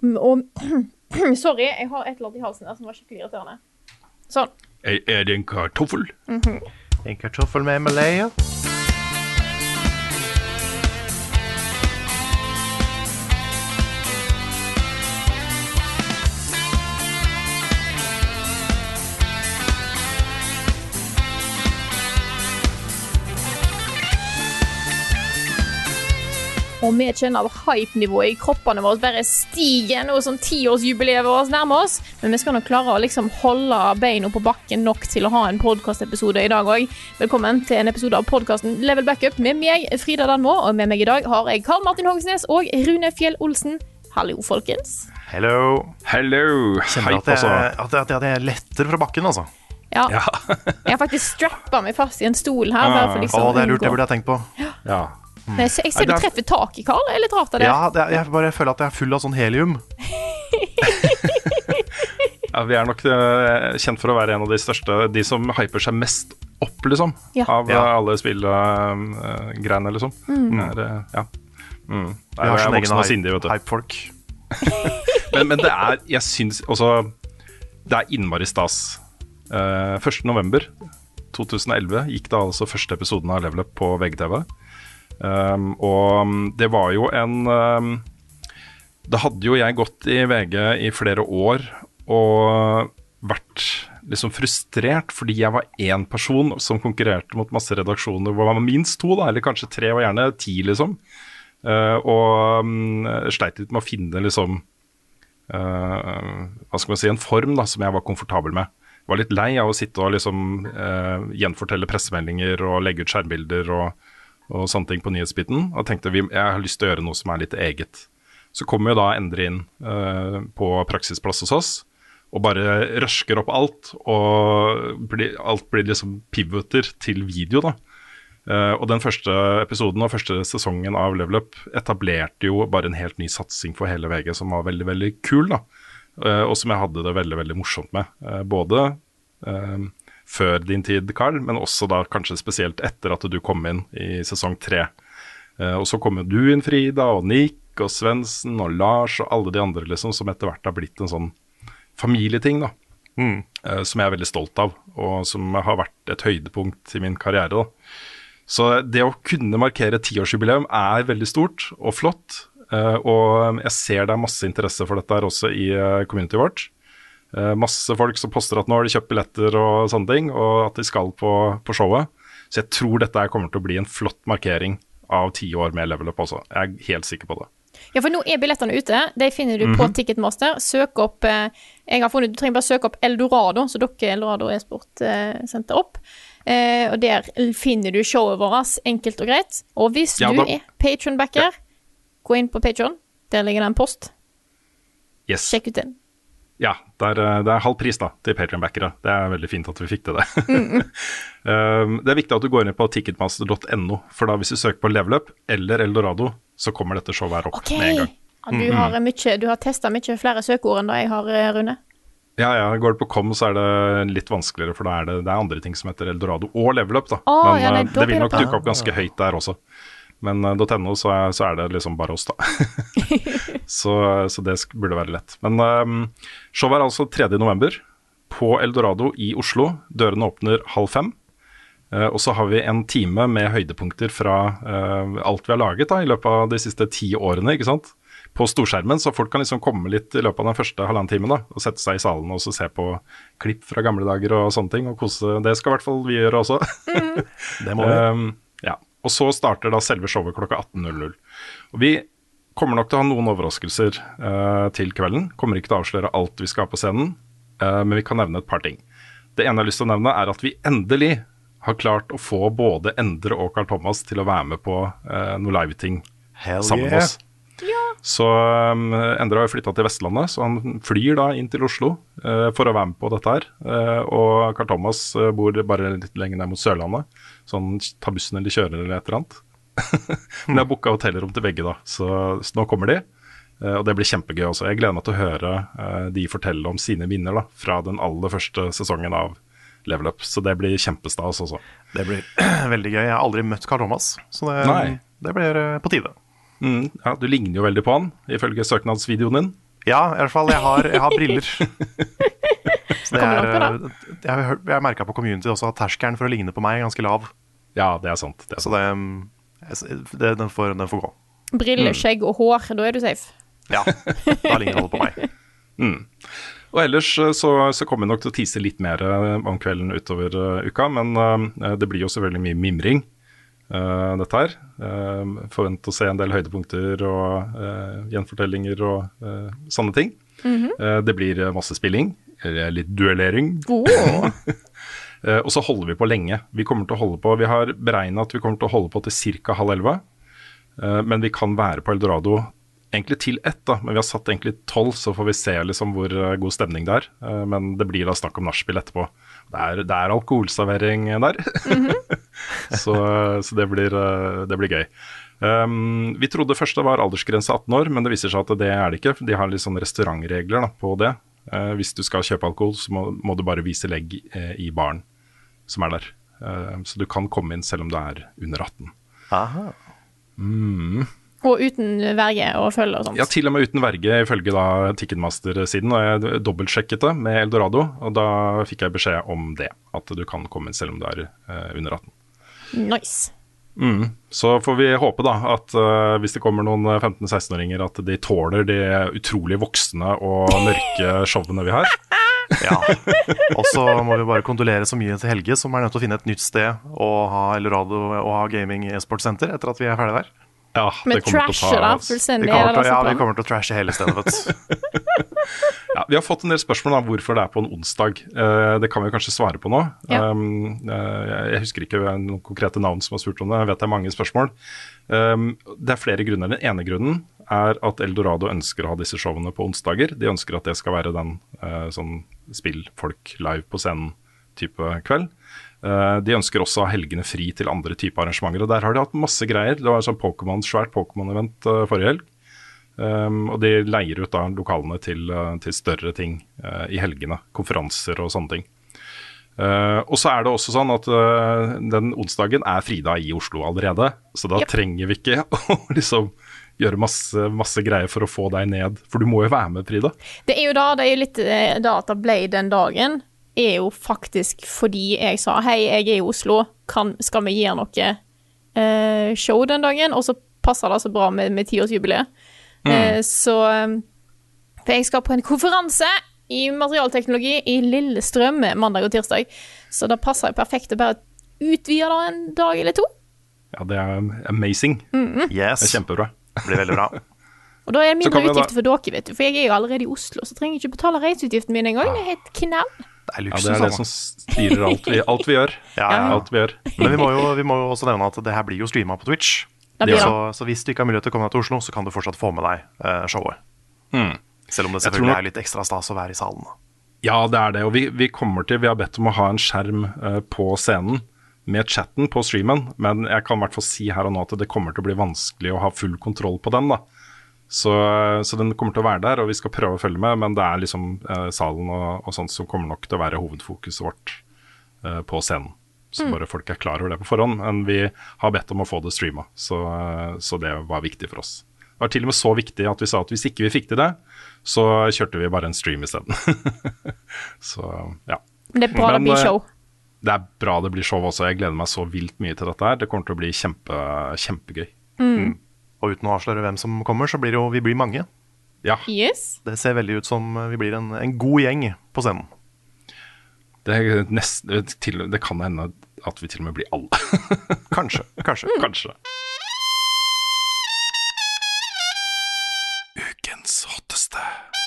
Og sorry, jeg har et eller annet i halsen der som var skikkelig irriterende. Sånn. Er det en kartoffel? En kartoffel med Malaya. Og vi kjenner hype-nivået i kroppene våre bare stiger nå som 10-årsjubileet vårt nærmer oss. Men vi skal nok klare å liksom holde beina på bakken nok til å ha en podcast-episode i dag også. Velkommen til en episode av podcasten Level Backup med meg, Frida Danmo. Og med meg i dag har jeg Karl Martin Hogsnes og Rune Fjell Olsen. Hallo, folkens. Hello. Kjenner at jeg letter fra bakken, altså. Ja. Jeg har faktisk strappet meg fast i en stol her. Bare for liksom det er lurt, det burde jeg tenkt på. Ja. Jeg ser du treffer tak i, Karl. Det er litt rart av det. Ja, jeg bare føler at jeg er full av sånn helium. Ja, vi er nok kjent for å være en av de største, de som hyper seg mest opp, liksom, av alle spillgreiene, liksom. Vi har sånn egen hype-folk. men det er, jeg synes også, det er innmari stas. 1. november 2011 gikk da altså første episoden av Level Up på VGTV. Og det var jo da hadde jo jeg gått i VG i flere år og vært liksom frustrert fordi jeg var en person som konkurrerte mot masse redaksjoner hvor man var minst 2 da, eller kanskje 3 og gjerne 10 liksom, og sleit litt med å finne liksom hva skal man si, en form da, som jeg var komfortabel med. Jeg var litt lei av å sitte og liksom gjenfortelle pressemeldinger og legge ut skjermbilder og sånne ting på nyhetsbiten, og tenkte jeg har lyst til å gjøre noe som er litt eget. Så kommer jo da Endre inn på praksisplass hos oss, og bare røsker opp alt, og alt blir liksom pivoter til video da. Og den første episoden og første sesongen av Level Up etablerte jo bare en helt ny satsing for hele VG, som var veldig, veldig kul da, og som jeg hadde det veldig, veldig morsomt med. Både før din tid, Karl, men også da kanskje spesielt etter at du kom inn i sesong 3. Og så kom jo du inn, Frida, og Nick, og Svendsen, og Lars, og alle de andre liksom, som etter hvert har blitt en sånn familieting da, som jeg er veldig stolt av, og som har vært et høydepunkt i min karriere da. Så det å kunne markere 10-årsjubileum er veldig stort og flott, og jeg ser det er masse interesse for dette her også i community vårt. Masse folk som poster at nå har de kjøpt billetter og sånne ting, og at de skal på showet. Så jeg tror dette kommer til å bli en flott markering av 10 år med Level Up også. Jeg er helt sikker på det. Ja, for nå er billettene ute. De finner du på Ticketmaster. Søk opp, du trenger bare søke opp Eldorado, så dere Eldorado e-sport sendte opp. Og der finner du showet vårt, enkelt og greit. Og hvis du er Patreon-backer, gå inn på Patreon. Der ligger det en post. Yes. Sjekk ut den. Ja, det er halv pris da, til Patreon-backere. Det er veldig fint at vi fikk til det. Det er viktig at du går inn på ticketmaster.no, for da hvis du søker på Level Up eller Eldorado, så kommer dette showet her opp med en gang. Ja, du har testet mye flere søkeord enn da jeg har, Rune. Ja, går det på kom så er det litt vanskeligere, for da er det andre ting som heter Eldorado og Level Up da. Men det vil nok dukke opp ganske høyt der også. Men .no så er det liksom bare oss da. så det burde være lett. Men showet er altså 3. november på Eldorado i Oslo. Dørene åpner 4:30. Og så har vi en time med høydepunkter fra alt vi har laget da, i løpet av de siste 10 årene, ikke sant? På storskjermen, så folk kan liksom komme litt i løpet av den første halvannen timen da, og sette seg i salen og så se på klipp fra gamle dager og sånne ting, og kose. Det skal i hvert fall vi gjøre også. Det må vi. Ja. Og så starter da selve showet klokka 18:00. Og vi kommer nok til å ha noen overraskelser til kvelden. Kommer ikke til å avsløre alt vi skal ha på scenen, men vi kan nevne et par ting. Det ene jeg har lyst til å nevne er at vi endelig har klart å få både Endre og Carl Thomas til å være med på noe live-ting sammen med oss. Ja. Så Endre har jo flyttet til Vestlandet, så han flyr da inn til Oslo for å være med på dette her. Og Carl Thomas bor bare litt lenger ned mot Sørlandet, så han tar bussen eller kjører eller et eller annet. Men jeg har booket hotellrom til begge da, så nå kommer de. Og det blir kjempegøy også. Jeg gleder meg til å høre de fortelle om sine minner da, fra den aller første sesongen av Level Up. Så det blir kjempestas også. Det blir veldig gøy. Jeg har aldri møtt Carl Thomas, så det blir på tide. Ja, du ligner jo veldig på han, ifølge søknadsvideoen din. Ja, i hvert fall. Jeg har briller. Så jeg merket på community også at terskelen for å ligne på meg er ganske lav. Ja, det er sant. Så den får gå. Briller, skjegg og hår, da er du safe. Ja, da ligner alle på meg. Og ellers så kommer vi nok til å tease litt mer om kvelden utover uka, men det blir jo selvfølgelig mye mimring, dette her. Forvent å se en del høydepunkter og gjenfortellinger og sånne ting. Det blir masse spilling, litt duellering. Og så holder vi på lenge. Vi har beregnet at vi kommer til å holde på til ca. 10:30, men vi kan være på Eldorado egentlig til 1, da, men vi har satt egentlig 12, så får vi se liksom hvor god stemning det er. Men det blir da snakk om nachspiel etterpå. Det er alkoholservering der, så det blir gøy. Vi trodde først det var aldersgrense 18 år, men det viser seg at det er det ikke. De har litt sånn restaurantregler da, på det. Hvis du skal kjøpe alkohol, så må du bare vise legg i baren som er der. Så du kan komme inn selv om du er under 18. Aha. Og uten verge og følge og sånt. Ja, til og med uten verge, ifølge da Ticketmaster-siden. Og jeg dobbeltsjekket det med Eldorado, og da fikk jeg beskjed om det. At du kan komme inn selv om du er under 18. Nice. Så får vi håpe da at hvis det kommer noen 15-16-åringer, at de tåler de utrolig voksne og mørke showene vi har. Ja, og så må vi bare kondolere så mye til Helge, som er nødt til å finne et nytt sted å ha Eldorado og ha gaming e-sportsenter etter at vi er ferdig der. Ja, men trashe da, fullstendig. Vi kommer til å trashe hele stedet, vet du. Ja, vi har fått en del spørsmål om hvorfor det er på en onsdag. Det kan vi kanskje svare på nå. Ja. Jeg husker ikke noen konkrete navn som har spurt om det. Jeg vet det er mange spørsmål. Det er flere grunner. Den ene grunnen er at Eldorado ønsker å ha disse showene på onsdager. De ønsker at det skal være den sånn spillfolk live på scenen type kveld. De ønsker også å ha helgene fri til andre typer arrangementer, og der har de hatt masse greier. Det var sånn svært Pokémon-event forrige helg, og de leier ut da lokalene til større ting i helgene, konferanser og sånne ting. Og så er det også sånn at den onsdagen er fridag i Oslo allerede, så da trenger vi ikke å liksom gjøre masse greier for å få deg ned, for du må jo være med, Frida. Det er jo litt da at det ble den dagen, er jo faktisk fordi jeg sa hei, jeg er i Oslo, skal vi gjøre noe show den dagen, og så passer det så bra med 10-årsjubileet. Så for jeg skal på en konferanse i materialteknologi i Lillestrøm mandag og tirsdag, så da passer det perfekt å bare utvide da en dag eller to. Ja, det er amazing. Yes. Det er kjempebra. Det blir veldig bra. Og da er det mindre utgifter for dere, vet du, for jeg er jo allerede i Oslo, så trenger jeg ikke betale reiseutgiften min en gang. Det er helt knall. Det er luksus, det er det som styrer alt vi gjør. Alt vi gjør. Men vi må jo også nevne at det her blir jo streamet på Twitch. Så hvis du ikke har mulighet til å komme deg til Oslo, så kan du fortsatt få med deg showet. Selv om det selvfølgelig er litt ekstra stas å være i salen. Ja, det er det. Og vi har bedt om å ha en skjerm på scenen med chatten på streamen, men jeg kan i hvert fall si her og nå at det kommer til å bli vanskelig å ha full kontroll på den da. Så den kommer til å være der, og vi skal prøve å følge med, men det er liksom salen og sånt som kommer nok til å være hovedfokuset vårt på scenen. Så bare folk er klar over det på forhånd, men vi har bedt om å få det streamet, så det var viktig for oss. Det var til og med så viktig at vi sa at hvis ikke vi fikk til det, så kjørte vi bare en stream i stedet. Så, ja. Men det er bra det blir show. Det er bra det blir show også, jeg gleder meg så vilt mye til dette her. Det kommer til å bli kjempegøy. Og uten å avsløre hvem som kommer, så blir vi blir mange. Ja. Yes. Det ser veldig ut som vi blir en god gjeng på scenen. Det kan hende at vi til og med blir alle. Kanskje. Ukens hotteste.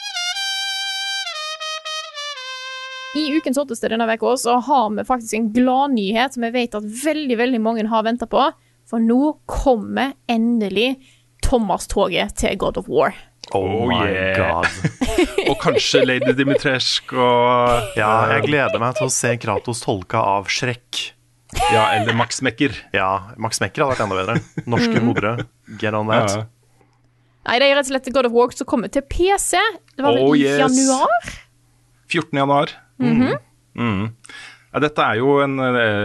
I ukens hotteste denne veka så har vi faktisk en glad nyhet som jeg vet at veldig, veldig mange har ventet på. For nå kommer endelig Thomas-toget til God of War. Oh my god. Og kanskje Lady Dimitrescu og Ja, jeg gleder meg til å se Kratos tolka av Shrek. Ja, eller Max Mekker. Ja, Max Mekker hadde vært enda bedre. Norske modere, get on that. Nei, det er rett og slett God of War som kommer til PC. Det var vel i januar? 14. januar. Ja, dette er jo en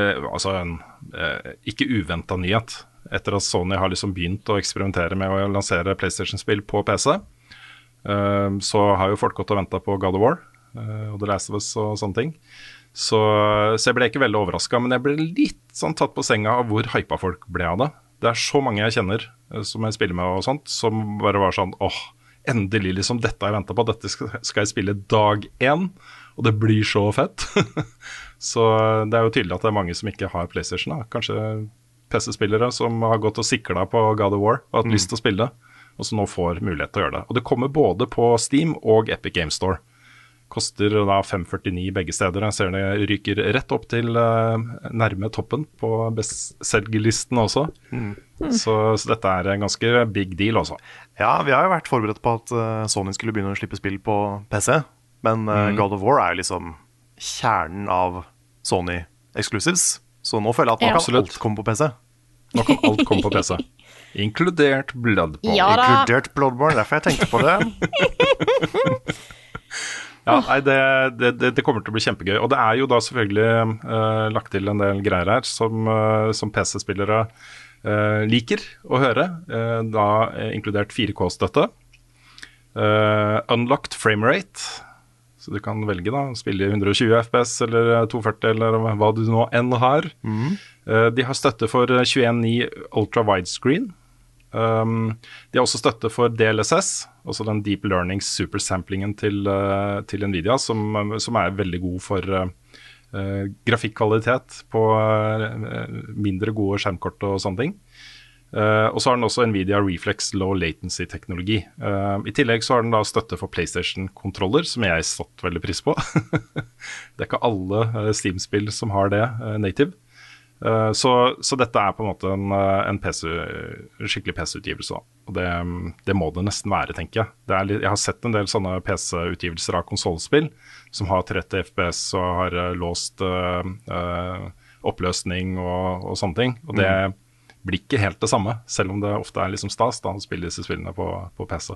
ikke uventet nyhet, etter at Sony har liksom begynt å eksperimentere med å lansere PlayStation-spill på PC. så har jo folk gått og ventet på God of War og The Last of Us og sånne ting. Så jeg ble ikke veldig overrasket, men jeg ble litt sånn tatt på senga av hvor hypa folk ble av det. Det så mange jeg kjenner som jeg spiller med og sånt, som bare var sånn, endelig liksom, dette har jeg ventet på, dette skal jeg spille dag 1, og det blir så fett. Så det jo tydelig at det mange som ikke har PlayStation da. Kanskje PC-spillere som har gått og siklet på God of War og hatt lyst til å spille, og som nå får mulighet til å gjøre det. Og det kommer både på Steam og Epic Games Store. Koster da 5,49 begge steder. Jeg ser det ryker rett opp til nærme toppen på bestselgerlisten også. Så dette en ganske big deal også. Ja, vi har jo vært forberedt på at Sony skulle begynne å slippe spill på PC, men God of War jo liksom kjernen av Sony Exclusives. Så nå føler jeg at nå kan alt komme på PC. Nå kan alt komme på PC. Inkludert Bloodborne. Ja da. Inkludert Bloodborne, derfor jeg tenkte på det. Ja, nei, det kommer til å bli kjempegøy. Og det jo da selvfølgelig lagt til en del greier her som PC-spillere liker å høre. Da inkludert 4K-støtte. Unlocked framerate. Så du kan velge da, spille i 120 FPS eller 240 eller hva du nå enn har. De har støtte for 21.9 Ultra Widescreen. De har også støtte for DLSS, også den Deep Learning supersamplingen til Nvidia, som veldig god for grafikkvalitet på mindre gode skjermkort og sånne ting. Og så har den også Nvidia Reflex Low Latency-teknologi. I tillegg så har den da støtte for PlayStation-kontroller, som jeg satt veldig pris på. Det ikke alle Steam-spill som har det native. Så dette på en måte en skikkelig PC-utgivelse. Og det må det nesten være, tenker jeg. Jeg har sett en del sånne PC-utgivelser av konsolspill som har 30 FPS og har låst oppløsning og sånne ting. Og det blir ikke helt det samme, selv om det ofte liksom stas da å spille disse spillene på PC.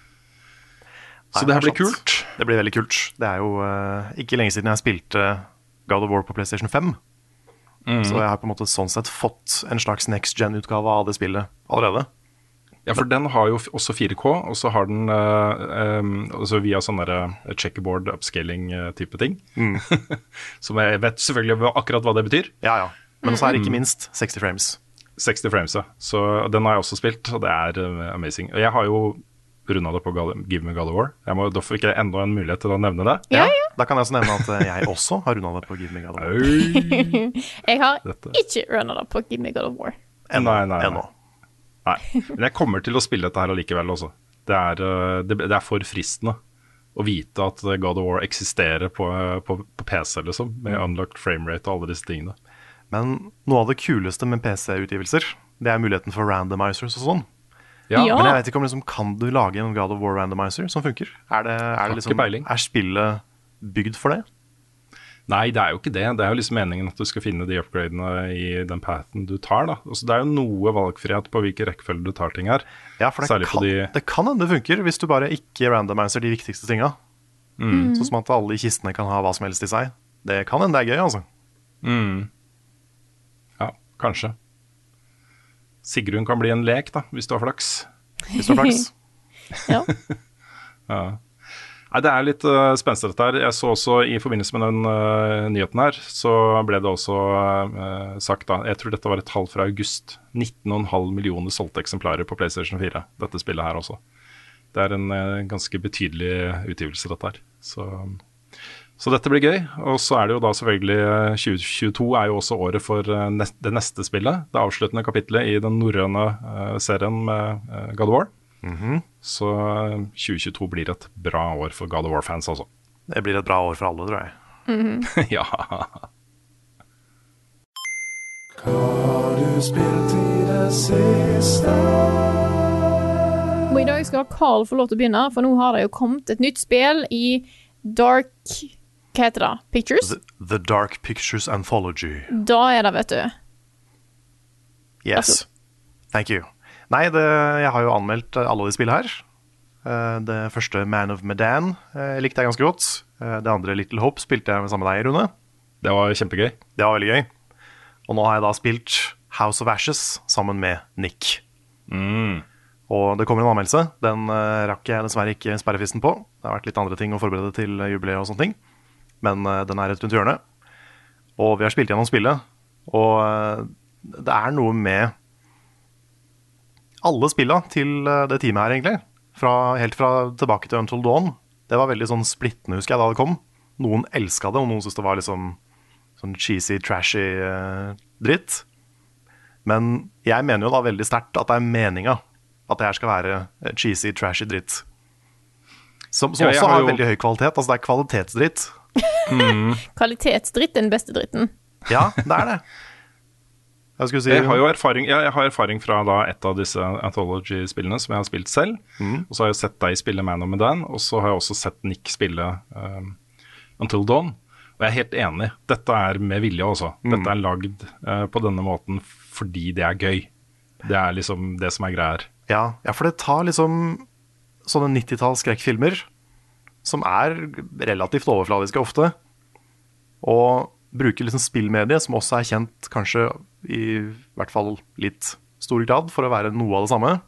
Så det her blir kult. Det blir veldig kult. Det jo ikke lenge siden jeg spilte God of War på PlayStation 5. Så jeg har på en måte sånn sett fått en slags next-gen-utgave av det spillet allerede. Ja, for den har jo også 4K, og så har den altså via sånn der checkerboard upscaling-type ting. Som jeg vet selvfølgelig akkurat hva det betyr. Ja. Men så det ikke minst 60 frames. 60 frames, ja. Så den har jeg også spilt, og det amazing. Og jeg har jo rundet det på Give Me God of War. Da fikk jeg enda en mulighet til å nevne det. Ja. Da kan jeg også nevne at jeg også har rundet det på Give Me God of War. Jeg har ikke rundet det på Give Me God of War. Ennå. Nei, men jeg kommer til å spille dette her allikevel også. Det for fristende å vite at God of War eksisterer på PC, liksom, med unlocked framerate og alle disse tingene. Men noe av det kuleste med PC-utgivelser, det muligheten for randomizers og sånn. Ja. Men jeg vet ikke om liksom, kan du lage en God of War randomizer som funker? Det liksom, spillet bygd for det? Nei, det jo ikke det. Det jo liksom meningen at du skal finne de upgradene i den pathen du tar da. Altså, det jo noe valgfrihet på hvilke rekkefølge du tar ting her. Ja, for det kan hende det funker hvis du bare ikke randomizer de viktigste tinga. Sånn som at alle i kistene kan ha hva som helst i seg. Det kan hende det gøy, altså. Ja, kanskje. Sigrun kan bli en lek da, hvis du har flaks. Ja. Ja. Nei, det litt spennende dette her. Jeg så også i forbindelse med den nyheten her, så ble det også sagt da, jeg tror dette var et tall fra august, 19,5 millioner solgte eksemplarer på PlayStation 4, dette spillet her også. Det en ganske betydelig utgivelse dette her. Så dette blir gøy, og så det jo da selvfølgelig 2022 jo også året for det neste spillet, det avsluttende kapitlet i den norrøne serien med God of War. Så 2022 blir et bra år for God of War-fans altså. Det blir et bra år for alle, tror jeg. Ja. Hva har du spilt i det siste? Og i dag skal Carl få lov til å begynne, for nå har det jo kommet et nytt spill i Dark... Hva heter det? Pictures? The Dark Pictures Anthology. Da det, vet du. Yes. Thank you. Nei, jeg har jo anmeldt alle de spillene her. Det første Man of Medan likte jeg ganske godt. Det andre Little Hope spilte jeg sammen med deg, Rune. Det var kjempegøy. Det var veldig gøy. Og nå har jeg da spilt House of Ashes sammen med Nick. Og det kommer en anmeldelse. Den rakk jeg dessverre ikke sperrefristen på. Det har vært litt andre ting å forberede til jubileet og sånne ting. Men den er rett rundt hjørnet. Og vi har spilt gjennom spillet. Og det er noe med alle spillene til det teamet her, egentlig. Helt fra tilbake til Until Dawn. Det var veldig sånn splittende, husker jeg, da det kom. Noen elsket det, og noen syntes det var liksom sånn cheesy, trashy dritt. Men jeg mener jo da veldig sterkt at det er meningen at det her skal være cheesy, trashy dritt. Som også har veldig høy kvalitet. Altså det er kvalitetsdritt. Kvalitetsdritt er den beste dritten. Ja, det er det. Jeg har jo erfaring fra da et av disse Anthology-spillene som jeg har spilt selv. Og så har jeg sett deg spille Man of Medan, og så har jeg også sett Nick spille Until Dawn. Og jeg er helt enig. Dette er med vilje også. Dette er lagd på denne måten fordi det er gøy. Det er liksom det som er greier. Ja, for det tar liksom sånne 90-talls skrekkfilmer som er relativt overfladiske ofte, og bruker liksom spillmedie, som også er kjent kanskje i hvert fall litt stor grad for å være noe av det samme.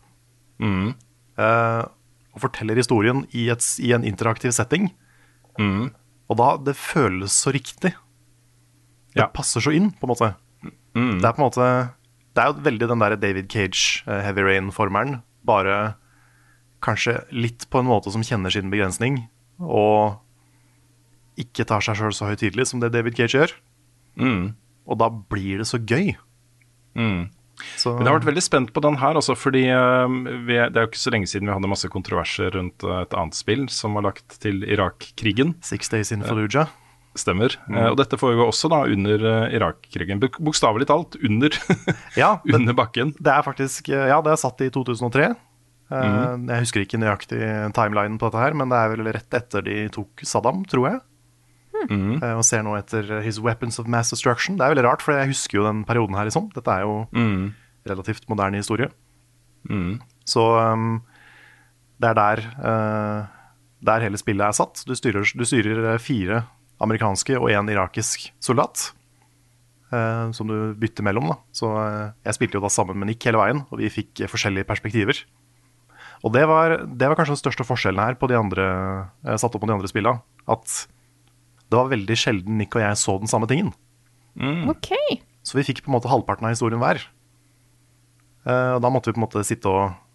Og forteller historien i en interaktiv setting. Og da, det føles så riktig. Det passer så inn, på en måte. Det er på en måte, det er jo veldig den der David Cage Heavy Rain-formelen, bare kanskje litt på en måte som kjenner sin begrensning, og ikke tar seg selv så høytidelig som det David Cage gjør. Og da blir det så gøy. Så. Men jeg har vært veldig spent på den her også, fordi det er jo ikke så lenge siden vi hadde masse kontroverser rundt et annet spill som var lagt til Irak-krigen. 6 Days in Fallujah. Stemmer. Og dette foregår også da under Irak-krigen. Bokstavelig talt under, under bakken. Det er faktisk, det er satt i 2003. Jeg husker ikke nøyaktig timelinen på dette her, men det er vel rett etter de tok Saddam, tror jeg. Og ser nå etter His Weapons of Mass Destruction. Det er veldig rart, for jeg husker jo den perioden her liksom. Dette er jo relativt moderne historie. Så det er der hele spillet er satt. Du styrer 4 amerikanske og 1 irakisk soldat, som du bytter mellom da. Så jeg spilte jo da sammen med Nick hele veien, og vi fikk forskjellige perspektiver. Og det var kanskje den største forskjellen her på de andre, satt opp på de andre spillene, at det var veldig sjelden Nick og jeg så den samme tingen. Ok. Så vi fikk på en måte halvparten av historien hver. Og da måtte vi på en måte sitte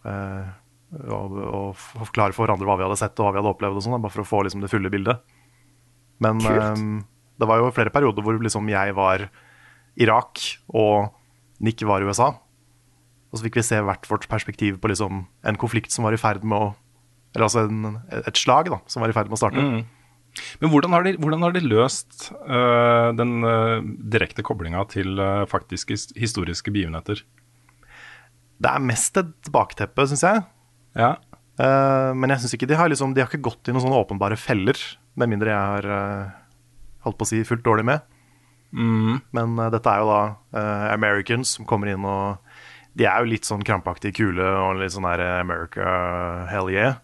og forklare for hverandre hva vi hadde sett og hva vi hadde opplevd og sånn, bare for å få liksom det fulle bildet. Men det var jo flere perioder hvor liksom jeg var Irak og Nick var i USA. Og så fikk vi se hvert vårt perspektiv på liksom en konflikt som var i ferd med å, eller altså et slag da, som var i ferd med å starte. Men hvordan har de løst den direkte koblinga til faktiske historiske begivenheter? Det er mest et bakteppe, synes jeg. Ja. Men jeg synes ikke de har ikke gått i noen sånne åpenbare feller, med mindre jeg har holdt på å si fullt dårlig med. Men dette er jo da Americans som kommer inn, og de er jo litt sånn krampaktig kule og litt sånn der America, hell yeah.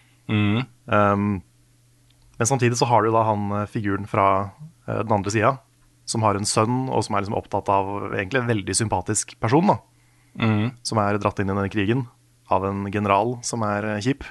Men samtidig så har du da han figuren fra den andre siden, som har en sønn, og som er liksom opptatt av egentlig en veldig sympatisk person da. Som er dratt inn i denne krigen av en general som er kjip.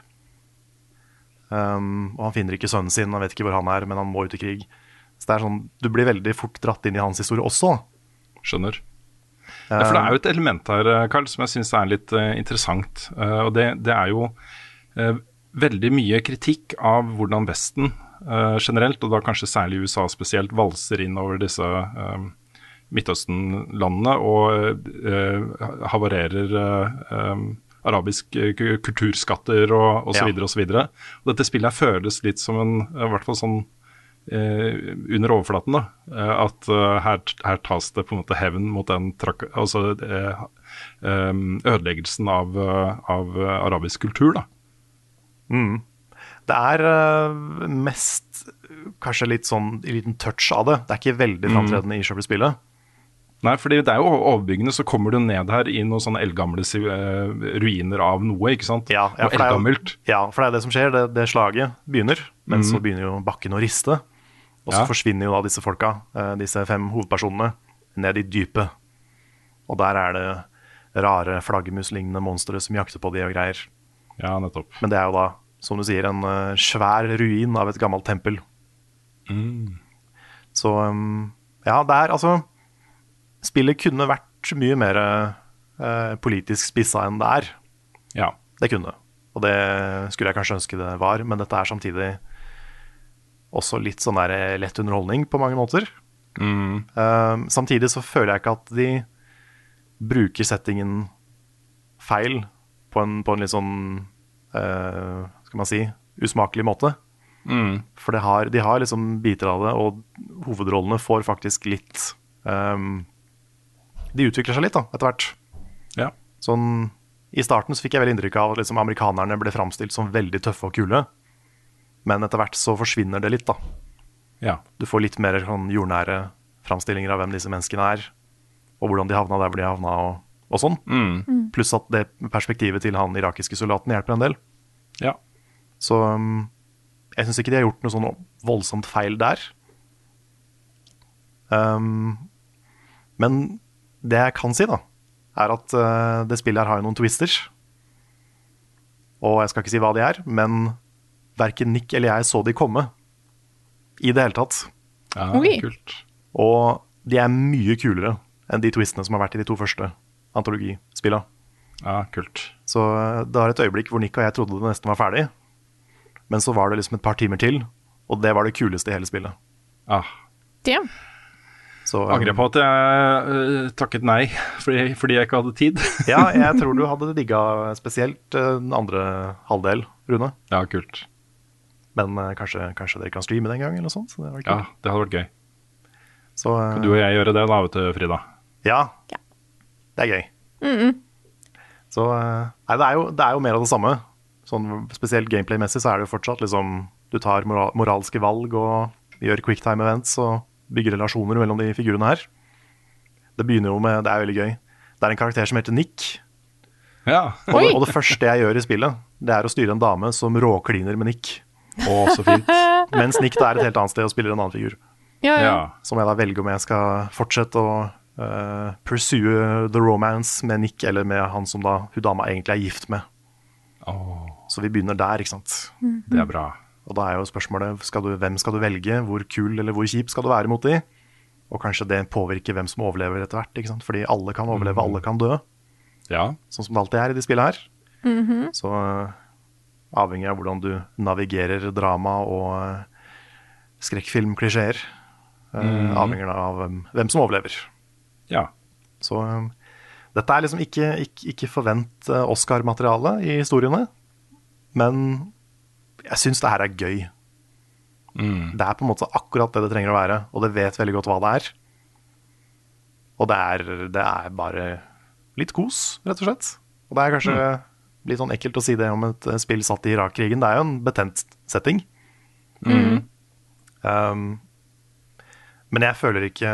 Og han finner ikke sønnen sin, han vet ikke hvor han er, men han må ut i krig. Så det er sånn, du blir veldig fort dratt inn i hans historie også. Skjønner. Ja, for det er jo et element her, Karl, som jeg synes er litt interessant. Og det er jo veldig mye kritikk av hvordan Vesten generelt, og da kanskje særlig USA spesielt, valser inn over disse Midtøsten-landene og havarerer arabiske kulturskatter og så videre og så videre. Og dette spillet føles litt som i hvert fall sånn under overflaten da, at her tas det på en måte hevn mot den ødeleggelsen av arabisk kultur da. Det er mest kanskje litt sånn en liten touch av det. Det er ikke veldig framtredende i selve spillet. Nei, fordi det er jo overbyggende, så kommer du ned her i noen sånne eldgamle ruiner av noe, ikke sant? Ja, for eldgammelt. For det er det som skjer, det slaget begynner, men så begynner jo bakken å riste. Og så forsvinner jo da disse folka, disse 5 hovedpersonene, ned i dypet. Og der er det rare flaggermuslignende monstre som jakter på de og greier. Ja, nettopp. Men det er jo da, som du sier, en svær ruin av et gammelt tempel. Så ja, det er altså spillet kunne vært mye mer politisk spissa enn det er. Ja. Det kunne. Og det skulle jeg kanskje ønske det var, men dette er samtidig også litt sånn der lett underholdning på mange måter. Samtidig så føler jeg ikke at de bruker settingen feil på en litt sånn, skal man si, usmakelig måte. For de har liksom biter av det, og hovedrollene får faktisk litt de utvikler seg litt da, etter hvert. Ja. Sånn, i starten så fikk jeg veldig inntrykk av at liksom amerikanerne ble framstilt som veldig tøffe og kule, men etter hvert så forsvinner det litt da. Ja. Du får litt mer sånn jordnære framstillinger av hvem disse menneskene er, og hvordan de havna der hvor de havna, og sånn. Pluss at det perspektivet til han irakiske soldaten hjelper en del. Ja. Så jeg synes ikke de har gjort noe sånn voldsomt feil der. Men det jeg kan si da, er at det spillet her har jo noen twister. Og jeg skal ikke si hva de er, men hverken Nick eller jeg så de komme i det hele tatt. Ja, kult. Og de er mye kulere enn de twistene som har vært i de 2 første antologispillene. Ja, kult. Så det var et øyeblikk hvor Nick og jeg trodde det nesten var ferdig, men så var det liksom et par timer til, og det var det kuleste i hele spillet. Damn. Så, angrer på at jeg takket nei fordi jeg ikke hadde tid. Ja, jeg tror du hadde digget spesielt den andre halvdel, Rune. Ja, kult. Men kanskje dere kan streame den gang eller noe sånt. Så det var kult. Ja, det hadde vært gøy. Så, kan du og jeg gjøre det da, vet du, Frida? Ja, det er gøy. Så nei, det er jo mer av det samme. Sånn, spesielt gameplay-messig så er det jo fortsatt liksom, du tar moralske valg og gjør quicktime events og bygger relasjoner mellom de figurene her. Det begynner jo med, det er veldig gøy. Det er en karakter som heter Nick. Ja. Og det første jeg gjør i spillet, det er å styre en dame som råkliner med Nick. Så fint. Mens Nick da er et helt annet sted og spiller en annen figur. Ja. Som jeg da velger om jeg skal fortsette å pursue the romance med Nick, eller med han som da hun dama egentlig er gift med. Så vi begynner der, ikke sant? Det er bra. Og da er jo spørsmålet, hvem skal du velge? Hvor kul eller hvor kjip skal du være mot de? Og kanskje det påvirker hvem som overlever etter hvert, ikke sant? Fordi alle kan overleve, alle kan dø. Ja. Sånn som det alltid er i de spillene her. Så avhengig av hvordan du navigerer drama og skrekkfilmklisjeer, avhenger av hvem som overlever. Ja. Så dette er liksom ikke forvent Oscar-materiale i historiene, men jeg synes det her er gøy. Det er på en måte akkurat det det trenger å være, og det vet veldig godt hva det er. Og det er bare litt kos, rett og slett. Og det er kanskje litt sånn ekkelt å si det om et spill satt i Irak-krigen. Det er jo en betent setting. Men jeg føler ikke,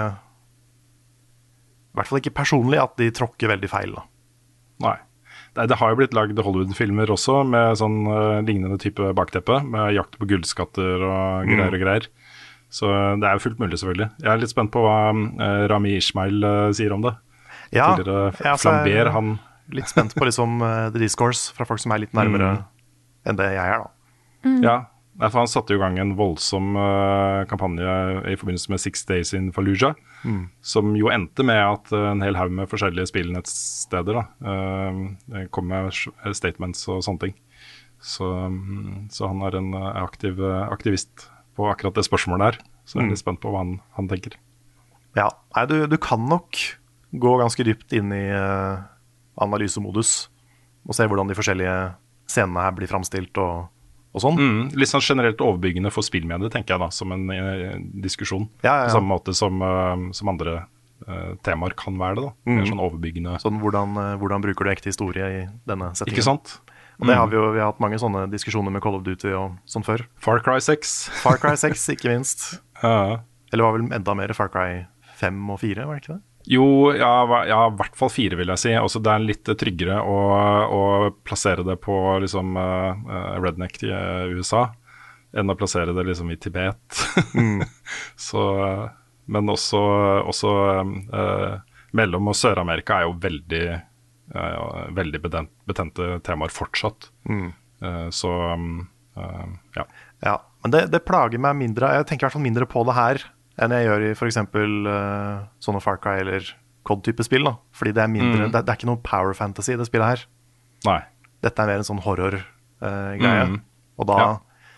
i hvert fall ikke personlig, at de tråkker veldig feil da. Nei. Det har jo blitt lagd Hollywood-filmer også med sånn lignende type bakteppe, med jakt på gullskatter og greier. Så det er jo fullt mulig, selvfølgelig. Jeg er litt spent på hva Rami Ismail sier om det. Ja, tidligere flamber han. Litt spent på liksom the discourse fra folk som er litt nærmere enn det jeg er da. Ja, for han satte jo i gang en voldsom kampanje i forbindelse med 6 Days in Fallujah, som jo endte med at en hel haug med forskjellige spillnettsteder kom med statements og sånne ting. Så han er en aktivist på akkurat det spørsmålet der. Så jeg er litt spent på hva han tenker. Ja, nei, du kan nok gå ganske dypt inn i analysemodus og se hvordan de forskjellige scenene her blir framstilt og sånn. Litt sånn generelt overbyggende for spillmediet, tenker jeg da, som en diskusjon. Ja. På samme måte som andre temaer kan være det da. Mer sånn overbyggende. Sånn, hvordan bruker du ekte historie i denne settingen? Ikke sant? Og det har vi har hatt mange sånne diskusjoner med Call of Duty og sånn før. Far Cry 6. Far Cry 6, ikke minst. Ja. Eller var vel enda mer Far Cry 5 og 4, var det ikke det? Jo, ja, i hvert fall 4 vil jeg si. Også det er litt tryggere å plassere det på liksom, redneck i USA, enn å plassere det liksom i Tibet. Så, men også mellom- og Sør-Amerika er jo veldig veldig betente temaer fortsatt. Ja. Ja, men det plager meg mindre. Jeg tenker i hvert fall mindre på det her enn jeg gjør i for eksempel sånne Far Cry eller COD-type spill, da. Fordi det er mindre, det er ikke noe power fantasy i det spillet her. Nei. Dette er mer en sånn horror-greie. Og da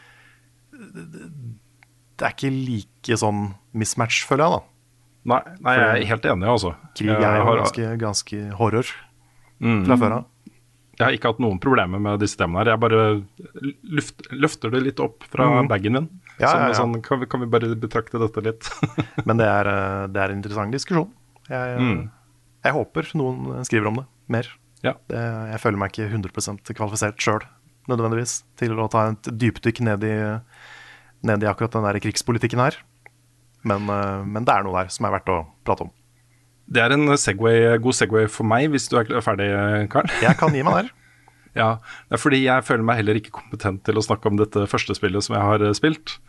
det er ikke like sånn mismatch, føler jeg, da. Nei, jeg er helt enig, altså. Krig er jo ganske horror fra før av. Jeg har ikke hatt noen problemer med disse temaene her. Jeg bare løfter det litt opp fra bagen min. Sånn, kan vi bare betrakte dette litt? Men det er en interessant diskusjon. Jeg håper noen skriver om det mer. Ja. Jeg føler meg ikke 100% kvalifisert selv, nødvendigvis, til å ta et dypdykk ned i akkurat den der krigspolitikken her. Men det er noe der som er verdt å prate om. Det er en god segway for meg, hvis du er ferdig, Karl. Jeg kan gi meg der. Ja, det er fordi jeg føler meg heller ikke kompetent til å snakke om dette første spillet som jeg har spilt.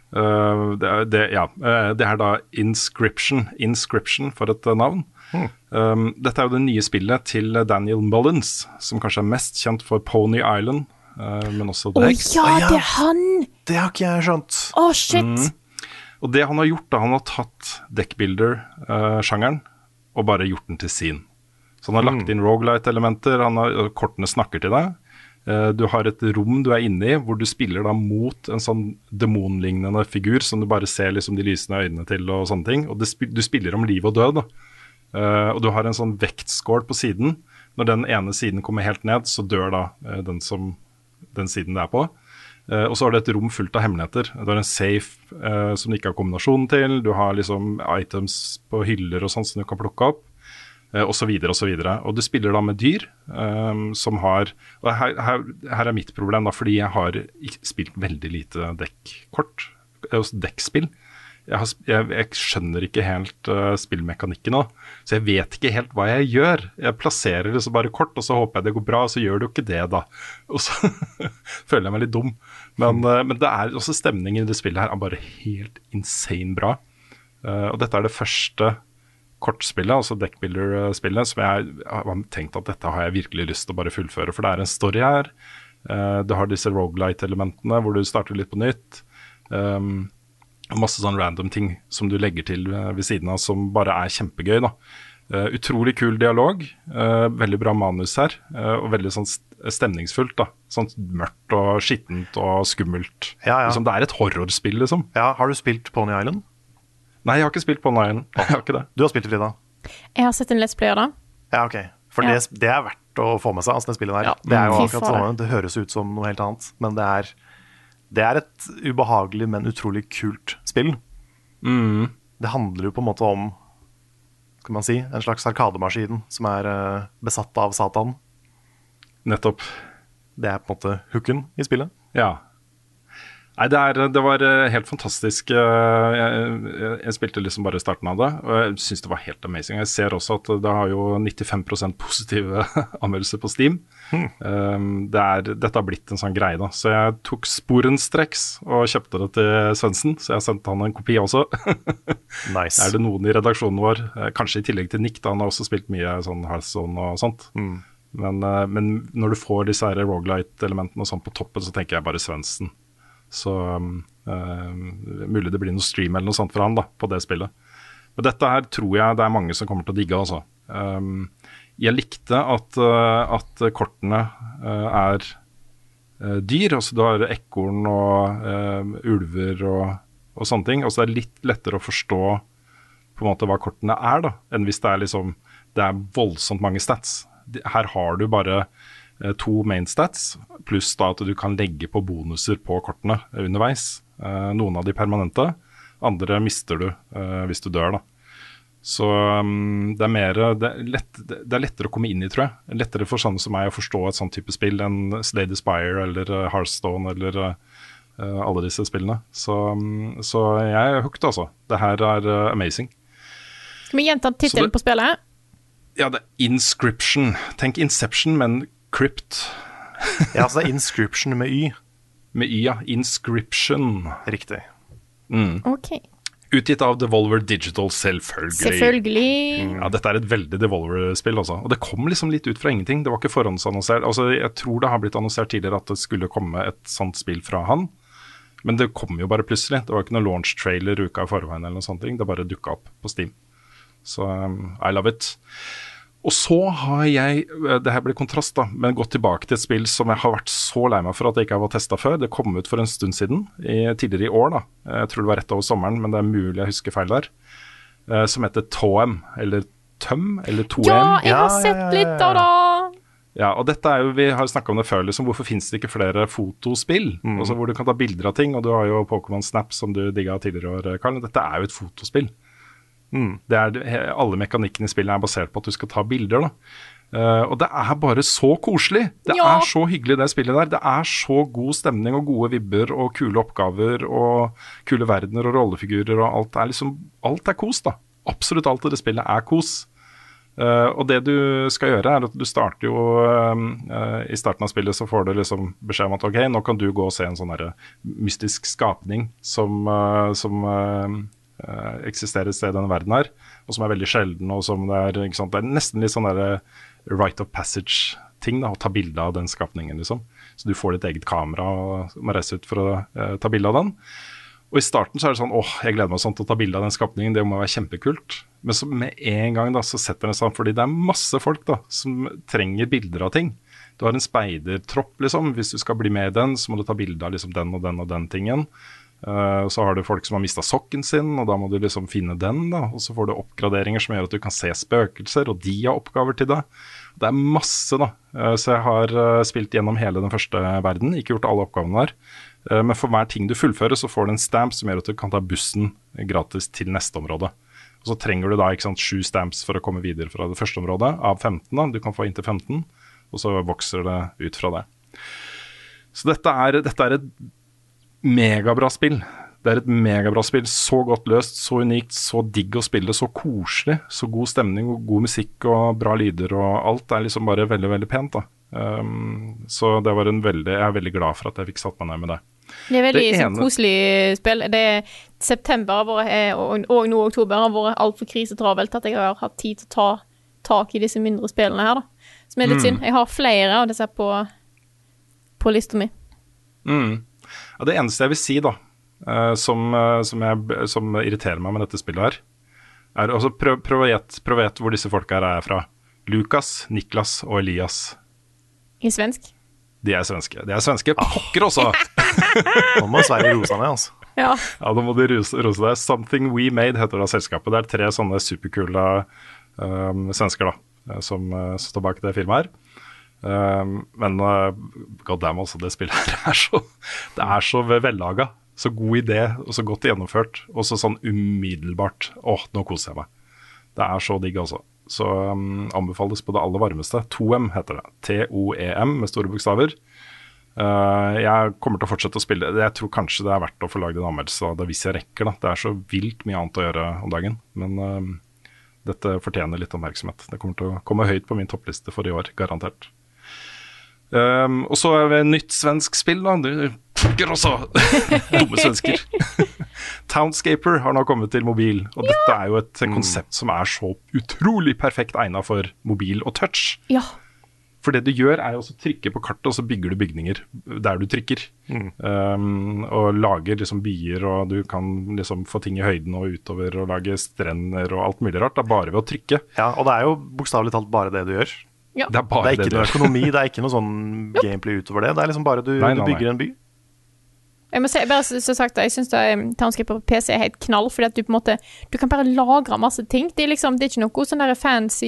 Det er da Inscription for et navn. Dette er jo det nye spillet til Daniel Mullins, som kanskje er mest kjent for Pony Island, men også Dex. Ja, det er han! Det har ikke jeg skjønt. Shit! Og det han har gjort da, han har tatt deckbuilder-sjangeren og bare gjort den til sin. Så han har lagt inn roguelite-elementer, kortene snakker til deg. Du har et rom du er inne i, hvor du spiller da mot en sånn demonlignende figur, som du bare ser liksom de lysende øynene til og sånne ting. Og du spiller om liv og død da. Og du har en sånn vektskål på siden. Når den ene siden kommer helt ned, så dør da den siden det er på. Og så har du et rom fullt av hemmeligheter. Du har en safe som du ikke har kombinasjonen til. Du har liksom items på hyller og sånt som du kan plukke opp. Og så videre og så videre. Og du spiller da med dyr som har... Og her er mitt problem da, fordi jeg har spilt veldig lite dekkkort. Dekkspill. Jeg skjønner ikke helt spillmekanikken nå. Så jeg vet ikke helt hva jeg gjør. Jeg plasserer det så bare kort, og så håper jeg det går bra, og så gjør det jo ikke det da. Og så føler jeg meg litt dum. Men det er også stemningen i det spillet her er bare helt insane bra. Og dette er det første kortspillet, altså deckbuilder-spillet, som jeg har tenkt at dette har jeg virkelig lyst til å bare fullføre, for det er en story her. Du har disse roguelite-elementene hvor du starter litt på nytt. Masse sånn random ting som du legger til ved siden av, som bare er kjempegøy da. Utrolig kul dialog, veldig bra manus her, og veldig sånn stemningsfullt da. Sånn mørkt og skittent og skummelt. Liksom, det er et horrorspill liksom. Ja, har du spilt Pony Island? Nei, jeg har ikke spilt Pony Island. Jeg har ikke det. Du har spilt det, Frida? Jeg har sett en Let's Player da. Ja, ok. For det er verdt å få med seg, altså det spillet der. Det er jo akkurat sånn, det høres ut som noe helt annet, men det er et ubehagelig, men utrolig kult spill. Det handler jo på en måte om, skal man si, en slags arkademaskin som er besatt av Satan. Nettopp. Det er på en måte hooken i spillet. Ja. Nei, det var helt fantastisk. Jeg spilte liksom bare starten av det, og jeg synes det var helt amazing. Jeg ser også at det har jo 95% positive anmeldelser på Steam. Dette har blitt en sånn greie da. Så jeg tok sporenstreks og kjøpte det til Svendsen, så jeg sendte han en kopi også. Nice. Er det noen i redaksjonen vår, kanskje i tillegg til Nick da, han har også spilt mye sånn Hearthstone og sånt. Men når du får disse her roguelite-elementene og sånt på toppen, så tenker jeg bare Svendsen. Så mulig det blir noe stream eller noe sånt for han da, på det spillet. Men dette her tror jeg det er mange som kommer til å digge altså. Jeg likte at kortene er dyr, altså du har ekorn og ulver og sånne ting. Og så er det litt lettere å forstå på en måte hva kortene er da, enn hvis det er liksom, det er voldsomt mange stats. Her har du bare 2 main stats, pluss da at du kan legge på bonuser på kortene underveis. Noen av de permanente, andre mister du hvis du dør da. Så det er lettere å komme inn i, tror jeg. Lettere for sånne som meg å forstå et sånt type spill enn Slay the Spire eller Hearthstone eller alle disse spillene. Så jeg er hooked altså. Det her er amazing. Skal vi gjenta titelen på spillet? Ja, det er Inscription. Tenk Inception, men Crypt. Ja, så det er Inscription med Y. Med Y, ja. Inscription. Riktig. Ok. Utgitt av Devolver Digital, selvfølgelig. Ja, dette er et veldig Devolver-spill også. Og det kom liksom litt ut fra ingenting. Det var ikke forhåndsannonsert. Altså, jeg tror det har blitt annonsert tidligere at det skulle komme et sånt spill fra han. Men det kom jo bare plutselig. Det var ikke noe launch-trailer uka i forveien eller noe sånt. Det bare dukket opp på Steam. Så I love it. Og så har jeg, det her blir kontrast da, men gått tilbake til et spill som jeg har vært så lei meg for at jeg ikke har testet før. Det kom ut for en stund siden, tidligere i år da. Jeg tror det var rett over sommeren, men det er mulig jeg husker feil der. Som heter Toem, eller Tøm, eller Toem. Ja, jeg har sett litt av det. Ja, og dette er jo, vi har snakket om det før, liksom, hvorfor finnes det ikke flere fotospill? Altså hvor du kan ta bilder av ting, og du har jo Pokémon Snap som du digget tidligere i år, Karl. Dette er jo et fotospill. Alle mekanikkene i spillet er basert på at du skal ta bilder da. Og det er bare så koselig. Det er så hyggelig det spillet der. Det er så god stemning og gode vibber og kule oppgaver og kule verdener og rollefigurer og alt er liksom, alt er kos da. Absolutt alt i det spillet er kos. Og det du skal gjøre er at du starter jo i starten av spillet så får du liksom beskjed om at ok, nå kan du gå og se en sånn der mystisk skapning som eksisterer et sted i denne verden her, og som er veldig sjelden, og som det er, ikke sant? Det er nesten litt sånn der right of passage-ting da, å ta bilde av den skapningen liksom. Så du får ditt eget kamera og må reise ut for å ta bilde av den. Og i starten så er det sånn, jeg gleder meg sånn til å ta bilde av den skapningen, det må være kjempekult. Men så med en gang da, så setter det sånn, fordi det er masse folk da, som trenger bilder av ting. Du har en speidertropp liksom, hvis du skal bli med i den, så må du ta bilde av liksom den og den og den tingen. Så har du folk som har mistet sokken sin, og da må du liksom finne den da, og så får du oppgraderinger som gjør at du kan se spøkelser, og de har oppgaver til deg. Det er masse da, så jeg har spilt gjennom hele den første verden, ikke gjort alle oppgavene der, men for hver ting du fullfører så får du en stamp som gjør at du kan ta bussen gratis til neste område. Og så trenger du da, ikke sant, 7 stamps for å komme videre fra det første området, av 15 da, du kan få inntil 15, og så vokser det ut fra det. Så dette er et megabra spill. Det er et megabra spill, så godt løst, så unikt, så digg å spille, så koselig, så god stemning og god musikk og bra lyder og alt er liksom bare veldig, veldig pent da. Så det var jeg er veldig glad for at jeg fikk satt meg ned med det. Det er veldig sånn koselig spill. Det er september og nå oktober har vært alt for krisetravelt at jeg har hatt tid til å ta tak i disse mindre spillene her da. Som er litt synd. Jeg har flere av disse på lista mi. Ja, det eneste jeg vil si da, som irriterer meg med dette spillet her, er også prøv å gjette hvor disse folka her er fra. Lukas, Niklas og Elias. I svensk? De er svenske pokker også. Nå må Sverige rose ned, altså. Ja, nå må de rose deg. Something We Made heter da selskapet. Det er 3 sånne superkule svensker da, som står bak det firmaet her. Men god damn altså, det spillet her det er så vellaget, så god idé og så godt gjennomført, og så sånn umiddelbart, nå koser jeg meg. Det er så digg altså. Så anbefales på det aller varmeste. Toem heter det, T-O-E-M med store bokstaver. Jeg kommer til å fortsette å spille. Jeg tror kanskje det er verdt å få laget en anmeldelse av det hvis jeg rekker da. Det er så vilt mye annet å gjøre om dagen, men dette fortjener litt oppmerksomhet. Det kommer til å komme høyt på min toppliste for i år, garantert. Og så er det et nytt svensk spill da. Det fucker også. Dumme svensker. Townscaper har nå kommet til mobil, og dette er jo et konsept som er så utrolig perfekt egnet for mobil og touch. Ja. For det du gjør er jo å trykke på kartet, og så bygger du bygninger der du trykker. Og lager liksom byer, og du kan liksom få ting i høyden og utover, og lage strender og alt mulig rart. Det er bare ved å trykke. Ja, og det er jo bokstavelig talt bare det du gjør. Ja. Det er ikke noe økonomi, det er ikke noe sånn gameplay utover det. Det er liksom bare du bygger en by. Jeg må si, bare så sagt jeg synes Townscaper på PC er helt knall, fordi at du på en måte, du kan bare lagre masse ting. Det er liksom, det er ikke noe sånn der fancy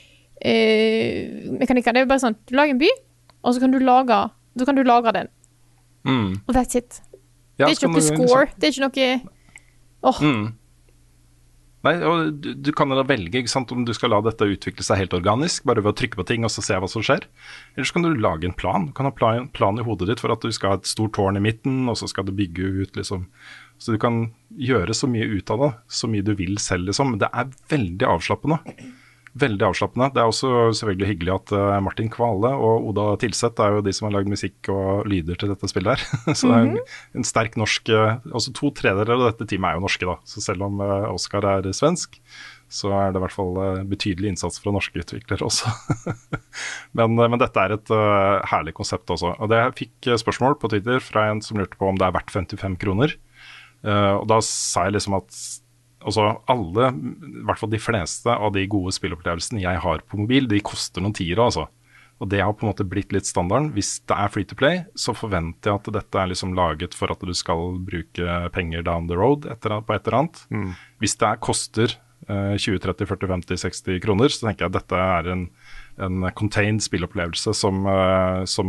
mekanikker. Det er jo bare sånn, du lager en by, og så kan du lagre den. Og that's it. Ja, det er ikke noe score, det er ikke noe Nei, og du kan da velge, ikke sant, om du skal la dette utvikle seg helt organisk, bare ved å trykke på ting og så se hva som skjer. Eller så kan du lage en plan. Du kan ha plan i hodet ditt for at du skal ha et stort tårn i midten, og så skal du bygge ut, liksom. Så du kan gjøre så mye ut av det, så mye du vil selv, liksom. Men det er veldig avslappende. veldig avslappende. Det også selvfølgelig hyggelig at Martin Kvale og Oda Tilseth er jo de som har lagd musikk og lyder til dette spillet her. Så det en sterk norsk, også 2/3 av dette teamet er jo norske da, så selv om Oscar er svensk, så det i hvert fall betydelig innsats fra norske utviklere også. men dette et herlig konsept også. Og det jeg fikk spørsmål på Twitter fra en som lurte på om det verdt 55 kroner. Og da sa jeg liksom at alle, i hvert fall de fleste av de gode spillopplevelsene jeg har på mobil, de koster noen tiere altså. Og det har på en måte blitt litt standarden. Hvis det free to play, så forventer jeg at dette liksom laget for at du skal bruke penger down the road på et eller annet. Hvis det koster 20, 30, 40, 50, 60 kroner, så tenker jeg at dette en contained spillopplevelse som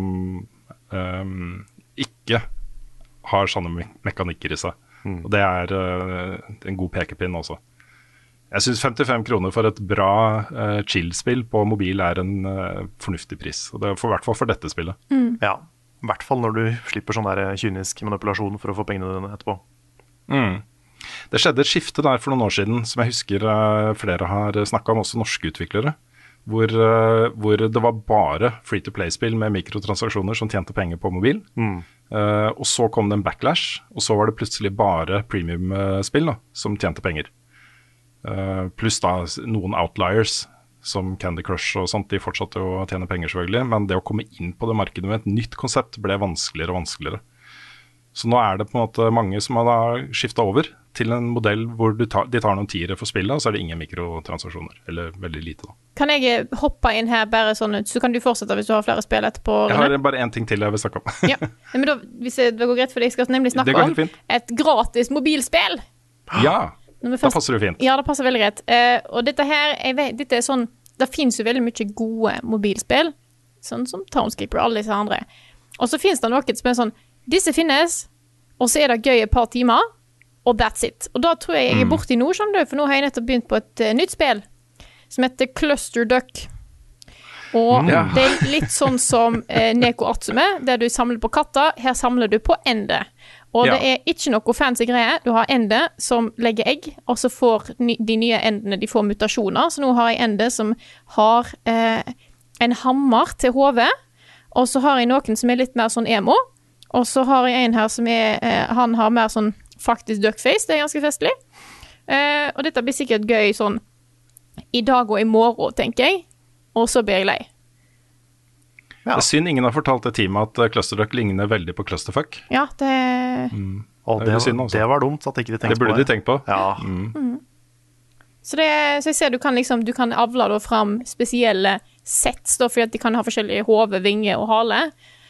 ikke har sånne mekanikker i seg. Og det en god pekepinn også. Jeg synes 55 kroner for et bra chill-spill på mobil en fornuftig pris. Og det for hvert fall for dette spillet. Ja, i hvert fall når du slipper sånn der kynisk manipulasjon for å få pengene dine etterpå. Det skjedde et skifte der for noen år siden, som jeg husker flere har snakket om, også norske utviklere, hvor det var bare free-to-play-spill med mikrotransaksjoner som tjente penger på mobil. Og så kom det en backlash, og så var det plutselig bare premium-spill da, som tjente penger. Pluss da noen outliers, som Candy Crush og sånt, de fortsatte å tjene penger selvfølgelig, men det å komme inn på det markedet med et nytt konsept ble vanskeligere og vanskeligere. Så nå det på en måte mange som har da skiftet over til en modell hvor de tar noen tiere for spillet, og så det ingen mikrotransaksjoner, eller veldig lite da. Kan jeg hoppe inn her bare sånn ut, så kan du fortsette hvis du har flere spill etterpå? Jeg har bare en ting til jeg vil snakke om. Ja, men da, hvis det går greit for deg, skal jeg nemlig snakke om et gratis mobilspill. Ja, da passer det fint. Ja, det passer veldig greit. Og dette her, dette sånn, det finnes jo veldig mye gode mobilspill, sånn som Townscaper og alle disse andre. Og så finnes det noe som sånn, disse finnes, og så det gøy et par timer, og that's it. Og da tror jeg borte i nå, skjønner du, for nå har jeg nettopp begynt på et nytt spill, som heter Cluster Duck. Og det litt sånn som Neko Atsume, der du samler på katter, her samler du på ende. Og det ikke noe fancy greie, du har ende som legger egg, og så får de nye endene, de får mutasjoner, så nå har jeg ende som har en hammer til hodet, og så har jeg noen som litt mer sånn emo, og så har jeg en her som han har mer sånn faktisk duckface, det ganske festlig. Og dette blir sikkert gøy sånn i dag og i morgen, tenker jeg. Og så blir jeg lei. Ja. Det synd ingen har fortalt det teamet at Cluster Duck ligner veldig på Clusterfuck. Ja, det... Og det var dumt at ikke de tenkte på det. Det burde de tenkt på. Ja. Så jeg ser du kan avle da fram spesielle sets da, fordi at de kan ha forskjellige hode, vinge og hale.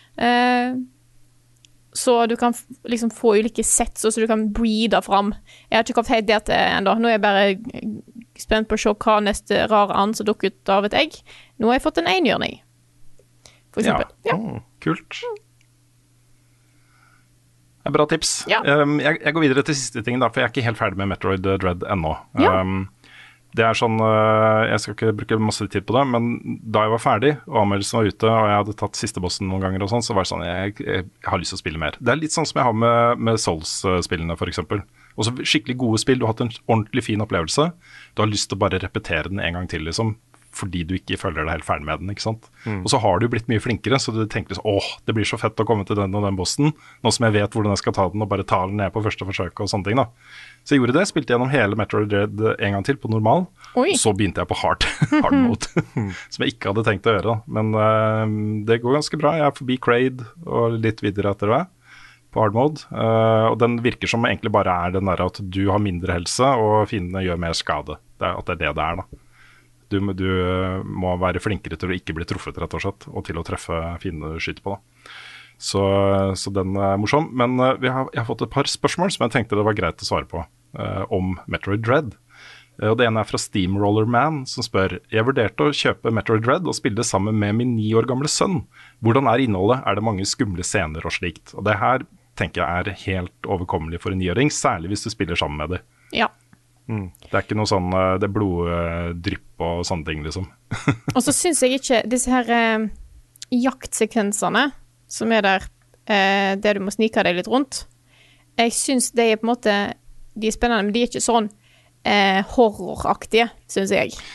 Så du kan liksom få ulike sets, så du kan breede fram. Jeg har ikke kommet helt der til enda. Nå jeg bare spent på å se hva neste rare and som dukker ut av et egg. Nå har jeg fått en enhjørning, for eksempel. Ja. Kult. Bra tips. Ja. Jeg går videre til siste ting da, for jeg ikke helt ferdig med Metroid Dread ennå. Ja. Det sånn, jeg skal ikke bruke masse tid på det, men da jeg var ferdig, og anmeldelsen var ute, og jeg hadde tatt siste bossen noen ganger og sånn, så var det sånn, jeg har lyst til å spille mer. Det litt sånn som jeg har med Souls-spillene, for eksempel. Også skikkelig gode spill, du har hatt en ordentlig fin opplevelse, du har lyst til å bare repetere den en gang til, liksom, fordi du ikke føler deg helt ferdig med den, ikke sant? Og så har du blitt mye flinkere, så du tenker liksom, det blir så fett å komme til den og den bossen, nå som jeg vet hvordan jeg skal ta den, og bare ta den ned på første forsøk og sånne ting da. Så jeg gjorde det, spilte gjennom hele Metroid Dread en gang til på normal, og så begynte jeg på hard mode, som jeg ikke hadde tenkt å gjøre. Men det går ganske bra, jeg forbi Kraid og litt videre etter det, på hard mode. Og den virker som egentlig bare den der at du har mindre helse, og fiendene gjør mer skade. At det det da. Du må være flinkere til å ikke bli truffet, rett og slett, og til å treffe fiendene du skyter på da. Så den morsom. Men jeg har fått et par spørsmål som jeg tenkte det var greit å svare på om Metroid Dread. Og det ene fra Steamroller Man, som spør: Jeg vurderte å kjøpe Metroid Dread og spille det sammen med min 9 år gamle sønn. Hvordan innholdet? Det mange skumle scener og slikt? Og det her tenker jeg helt overkommelig for en 9-åring, særlig hvis du spiller sammen med dem. Ja. Det ikke noe sånn, det bloddrypp og sånne ting, liksom. Og så synes jeg ikke disse her jaktsekvensene som der, der du må snike deg litt rundt, jeg synes de på en måte, de spennende, men de ikke sånn horroraktige, synes jeg.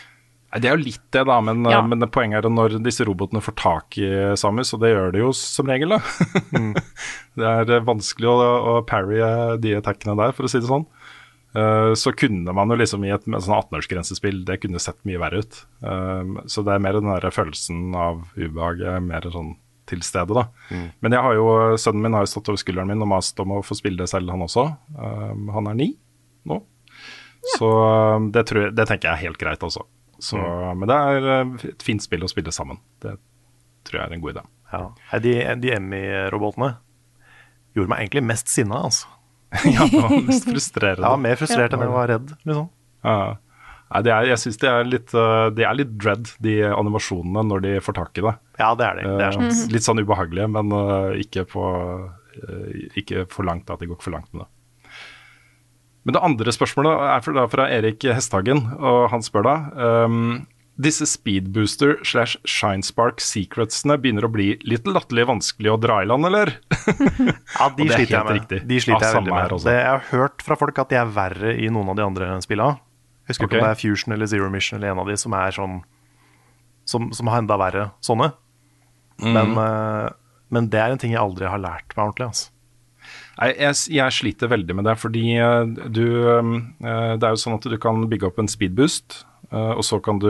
Det er jo litt det, da, men, Ja. men poenget er at når disse robotene får tak i Samus, og det gjør de jo som regel, da. Det er vanskelig å parry de attackene der, for å si det sånn. Så kunne man jo liksom i et sånn 18-årsgrensespill, det kunne sett mye verre ut. Så det er mer den der følelsen av ubehag, mer sånn til stede, da. Men sønnen min har jo stått over skulderen min og mast om å få spille det selv, han også. Han er 9 nå. Ja. Så det tenker jeg er helt greit, altså. Så, men det er et fint spill å spille sammen. Det tror jeg er en god idé. Ja. De Emmy-robotene gjorde meg egentlig mest sinna, altså. Ja, det var mest frustrerende. Ja, mer frustrert enn jeg var redd, liksom. Ja. Nei, jeg synes det er litt dread, de animasjonene, når de får tak i det. Ja, det er det. Det er sant. Litt sånn ubehagelige, men ikke for langt, at de går ikke for langt med det. Men det andre spørsmålet er fra Erik Hesthagen, og han spør da disse speedbooster / shinespark secretsene begynner å bli litt latterlig vanskelig å dra i land, eller? Ja, de sliter jeg med. Riktig. De sliter jeg veldig med. Også. Jeg har hørt fra folk at de er verre i noen av de andre spillene. Jeg husker ikke om det er Fusion eller Zero Mission eller en av de som er sånn som har enda verre sånne. Men det er en ting jeg aldri har lært meg ordentlig, altså. Jeg sliter veldig med det, fordi det er jo sånn at du kan bygge opp en speedboost, og så kan du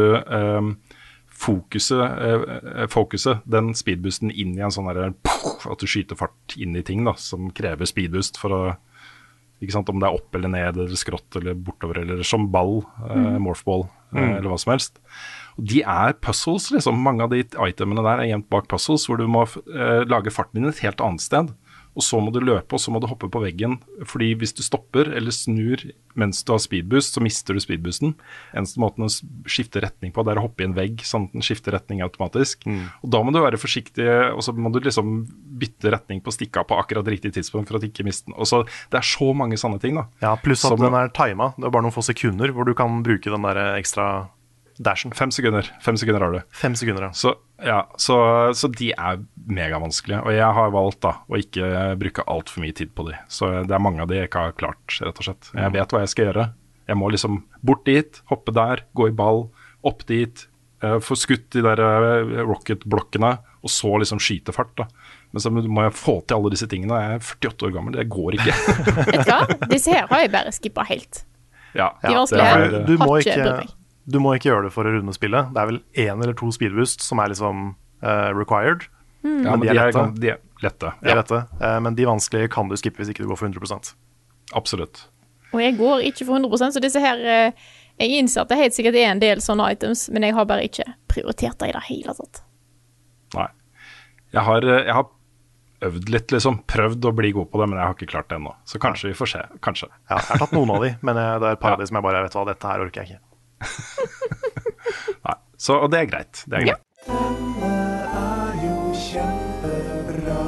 fokuse den speedboosten inn i en sånn der, at du skyter fart inn i ting da, som krever speedboost for å, ikke sant, om det er opp eller ned, eller skrått, eller bortover, eller som ball, morphball, eller hva som helst. Og de er puzzles, liksom. Mange av de itemene der er gjemt bak puzzles, hvor du må lage farten din et helt annet sted. Og så må du løpe, og så må du hoppe på veggen. Fordi hvis du stopper eller snur mens du har speedboost, så mister du speedboosten. Eneste måten å skifte retning på, det er å hoppe i en vegg, sånn at den skifter retning automatisk. Og da må du være forsiktig, og så må du liksom bytte retning på stikka på akkurat riktig tidspunkt for at ikke miste den. Og så, det er så mange sånne ting, da. Ja, pluss at den er timet. Det er bare noen få sekunder hvor du kan bruke den der ekstra dashen. 5 sekunder har du. 5 sekunder, ja. Så de er megavanskelige, og jeg har valgt da å ikke bruke alt for mye tid på de. Så det er mange av de jeg ikke har klart, rett og slett. Jeg vet hva jeg skal gjøre. Jeg må liksom bort dit, hoppe der, gå i ball, opp dit, få skutt de der rocket-blokkene, og så liksom skyte fart da. Men så må jeg få til alle disse tingene. Jeg er 48 år gammel, det går ikke. Vet du hva? Disse her har jeg bare skippet helt. Ja, de vanskelige Du må ikke gjøre det for å runde spillet. Det er vel 1 eller 2 speedboost som er liksom required. Ja, men de er lette. De er lette. Men de vanskelige kan du skippe hvis ikke du går for 100%. Absolutt. Og jeg går ikke for 100%, så disse her jeg innser at det helt sikkert er en del sånne items, men jeg har bare ikke prioritert det i det hele tatt. Nei. Jeg har øvd litt, liksom. Prøvd å bli god på det, men jeg har ikke klart det ennå. Så kanskje vi får se. Kanskje. Ja, jeg har tatt noen av de, men det er et par av de som jeg bare vet hva, dette her orker jeg ikke. Nei, og det er greit. Det er greit. Denne er jo kjempebra.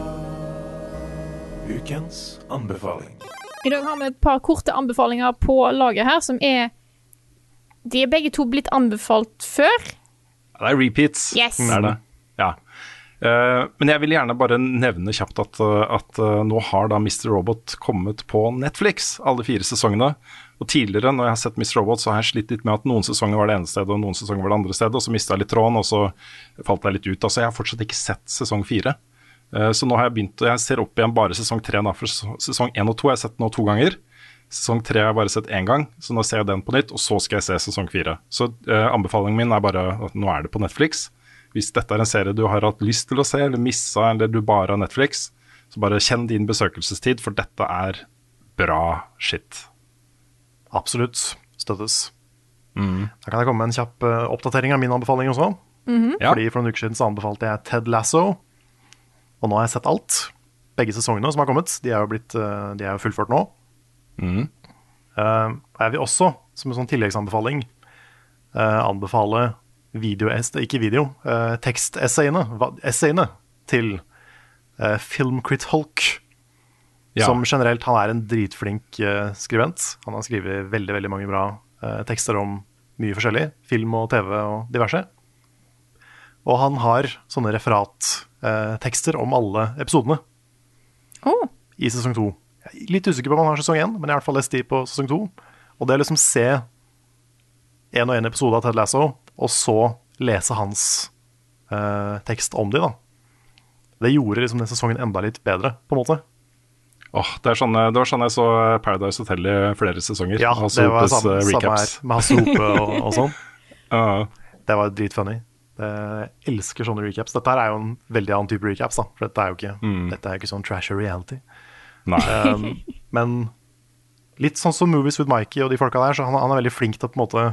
Ukens anbefaling. I dag har vi et par korte anbefalinger på laget her, som de er begge to blitt anbefalt før. Ja, det er repeats. Yes. Det er det. Ja. Men jeg vil gjerne bare nevne kjapt at nå har da Mr. Robot kommet på Netflix, alle 4 sesongene. Og tidligere, når jeg har sett Mr. Robot, så har jeg slitt litt med at noen sesonger var det ene stedet, og noen sesonger var det andre stedet, og så mistet jeg litt tråden, og så falt jeg litt ut. Altså, jeg har fortsatt ikke sett sesong 4. Så nå har jeg begynt, og jeg ser opp igjen bare sesong 3, da, for sesong 1 og 2 har jeg sett nå 2 ganger. Sesong 3 har jeg bare sett 1 gang, så nå ser jeg den på nytt, og så skal jeg se sesong 4. Så anbefalingen min er bare at nå er det på Netflix. Hvis dette er en serie du har hatt lyst til å se, eller missa, eller du bare har Netflix, så bare kjenn din besøkelsestid, for dette er bra shit. Absolutt. Støttes. Da kan jeg komme med en kjapp oppdatering av min anbefaling også. Ja. Fordi for noen uker siden så anbefalte jeg Ted Lasso, og nå har jeg sett alt. Begge sesongene som har kommet, de er jo fullført nå. Jeg vil også, som en sånn tilleggsanbefaling, anbefale tekstessayene til Filmcrit Hulk. Ja. Som generelt, han er en dritflink skribent. Han har skrevet veldig, veldig mange bra tekster om mye forskjellig. Film og TV og diverse. Og han har sånne referattekster om alle episodene i sesong 2. Jeg er litt usikker på om han har sesong 1, men jeg har i hvert fall lest de på sesong 2. Og det er liksom se en og en episode av Ted Lasso, og så lese hans tekst om de da. Det gjorde liksom den sesongen enda litt bedre, på en måte. Det var sånn jeg så Paradise Hotel i flere sesonger. Ja, det var samme her, med Hasse Hope og sånn. Det var dritfunny. Jeg elsker sånne recaps. Dette her er jo en veldig annen type recaps, da. For dette er jo ikke sånn trash reality. Nei. Men litt sånn som Movies with Mikey og de folka der, så han er veldig flink til å på en måte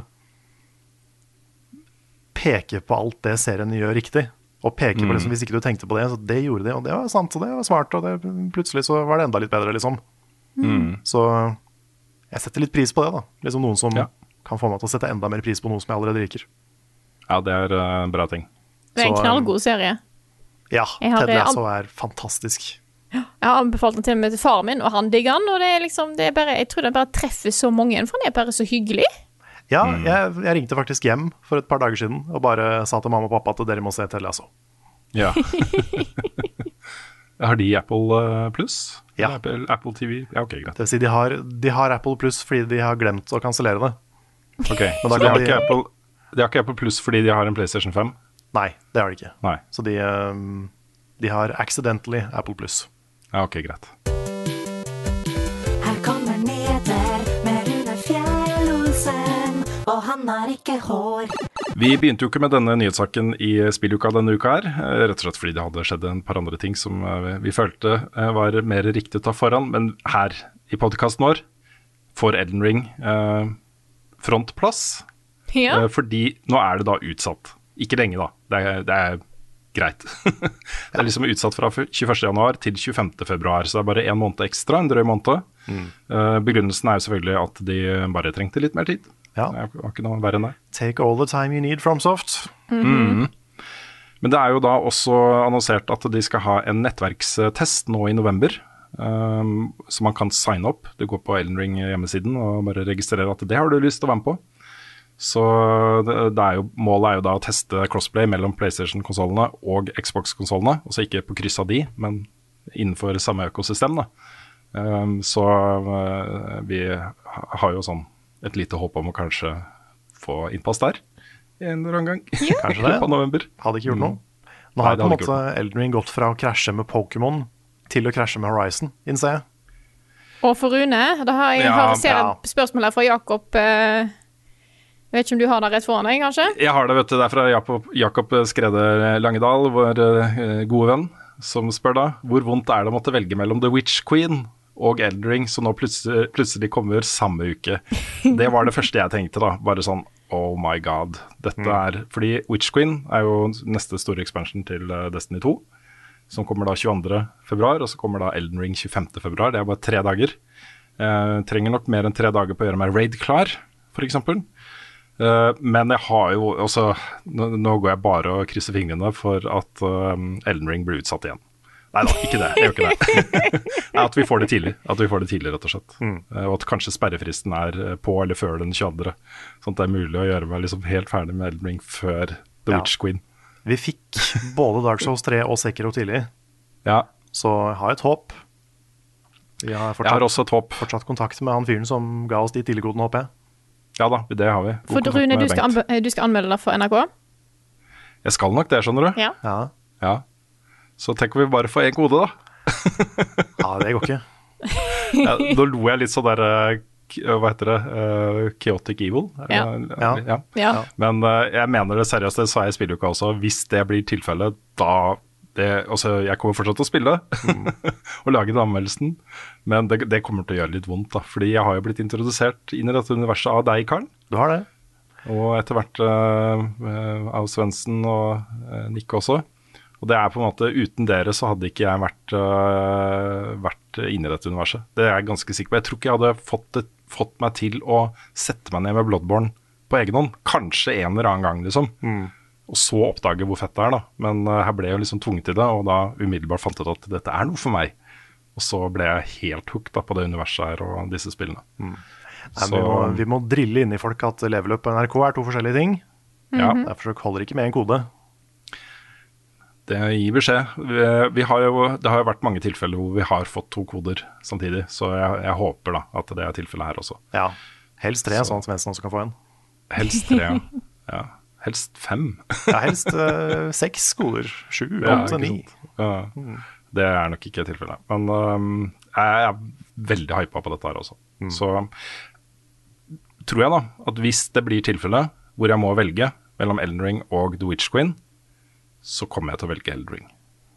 peke på alt det serien gjør riktig. Og peke på liksom, hvis ikke du tenkte på det, så det gjorde det, og det var sant, og det var smart, og plutselig så var det enda litt bedre, liksom. Så jeg setter litt pris på det, da. Liksom noen som kan få meg til å sette enda mer pris på noe som jeg allerede liker. Ja, det er en bra ting. Det er en knallgod serie. Ja, Ted Lasso er fantastisk. Jeg har anbefalt den til og med til far min, og han digger den, og det er liksom, jeg tror den bare treffer så mange, for den er bare så hyggelig. Ja, jeg ringte faktisk hjem for et par dager siden og bare sa til mamma og pappa at dere må se Ted Lasso. Ja. Har de Apple Plus? Ja. Apple TV? Ja, ok, greit. Det vil si de har Apple Plus fordi de har glemt å kansellere det. Ok, så de har ikke Apple Plus fordi de har en PlayStation 5? Nei, det har de ikke. Nei. Så de har accidentally Apple Plus. Ja, ok, greit. Her kommer nyheter med Rune Fjell-Olsen, og han har ikke hår. Vi begynte jo ikke med denne nyhetssaken i spilluka denne uka her, rett og slett fordi det hadde skjedd en par andre ting som vi følte var mer riktig å ta foran, men her i podcasten vår får Elden Ring frontplass, fordi nå er det da utsatt. Ikke lenge da, det er greit. Det er liksom utsatt fra 21. januar til 25. februar, så det er bare en måned ekstra, en drøy måned. Begrunnelsen er jo selvfølgelig at de bare trengte litt mer tid. Ja. Det var ikke noe verre enn det. Take all the time you need from Soft. Men det er jo da også annonsert at de skal ha en nettverkstest nå i november, så man kan signe opp. Du går på Elden Ring hjemmesiden og bare registrerer at det har du lyst til å være med på. Så målet er jo da å teste crossplay mellom PlayStation-konsolene og Xbox-konsolene, altså ikke på kryss av de, men innenfor samme økosystem da. Så vi har jo sånn et lite håp om å kanskje få innpass der en eller annen gang. Ja. Kanskje det. På november. Hadde ikke gjort noe. Nå har på en måte Elden Ring gått fra å krasje med Pokémon til å krasje med Horizon, innser jeg. Og for Rune, da ser jeg et spørsmål her fra Jakob. Jeg vet ikke om du har det rett foran deg, kanskje? Jeg har det, vet du. Det er fra Jakob Skrede Langedal, vår gode venn, som spør da, hvor vondt er det å måtte velge mellom The Witch Queen og Elden Ring, så nå plutselig kommer samme uke. Det var det første jeg tenkte da, bare sånn, oh my god. Dette er, fordi Witch Queen er jo neste store expansion til Destiny 2, som kommer da 22. februar, og så kommer da Elden Ring 25. februar, det er bare 3 dager. Trenger nok mer enn 3 dager på å gjøre meg raid klar, for eksempel. Men jeg har jo også, nå går jeg bare og krysser fingrene for at Elden Ring blir utsatt igjen. Nei da, ikke det, jeg gjør ikke det. At vi får det tidlig, rett og slett. Og at kanskje sperrefristen er på eller før den 22. Sånn at det er mulig å gjøre meg liksom helt ferdig med Elden Ring før The Witch Queen. Vi fikk både Dark Souls 3 og Sekiro tidlig, så jeg har et håp. Jeg har også et håp. Fortsatt kontakt med han fyren som ga oss de tidligkodene, håper jeg. Ja da, det har vi. For Rune, du skal anmelde deg for NRK? Jeg skal nok det, skjønner du. Ja. Så tenker vi bare få en kode da. Ja, det går ikke. Da lo jeg litt sånn der, hva heter det, Chaotic Evil. Ja. Men jeg mener det seriøst, det sa jeg i spilluka også, hvis det blir tilfellet, jeg kommer fortsatt til å spille og lage den anmeldelsen, men det kommer til å gjøre litt vondt da, fordi jeg har jo blitt introdusert inn i dette universet av deg, Karl. Du har det. Og etter hvert av Svendsen og Nick også. Og det er på en måte, uten dere så hadde ikke jeg vært inne i dette universet. Det er jeg ganske sikker på. Jeg tror ikke jeg hadde fått meg til å sette meg ned med Bloodborne på egen hånd. Kanskje en eller annen gang, liksom. Og så oppdage hvor fett det er da. Men her ble jeg jo liksom tvunget til det, og da umiddelbart fant jeg ut at dette er noe for meg. Og så ble jeg helt hooked da på det universet her og disse spillene. Vi må drille inn i folk at level up på NRK er 2 forskjellige ting. Derfor holder ikke med en kode. Det gir beskjed. Det har jo vært mange tilfeller hvor vi har fått 2 koder samtidig, så jeg håper da at det er tilfellet her også. Ja, helst 3, sånn at Svendsen også kan få en. Helst 3, ja. Helst 5. Ja, helst 6 skoler. 7, 8, 9. Ja, det er nok ikke tilfellet. Men jeg er veldig hypa på dette her også. Så tror jeg da at hvis det blir tilfellet hvor jeg må velge mellom Elden Ring og The Witch Queen, så kommer jeg til å velge Elden Ring.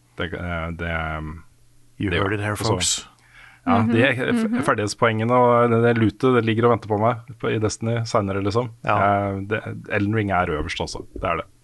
You heard it here, folks. Ja, de ferdighetspoengene og det lootet, det ligger og venter på meg i Destiny senere, liksom. Ja. Elden Ring er øverst også, det er det.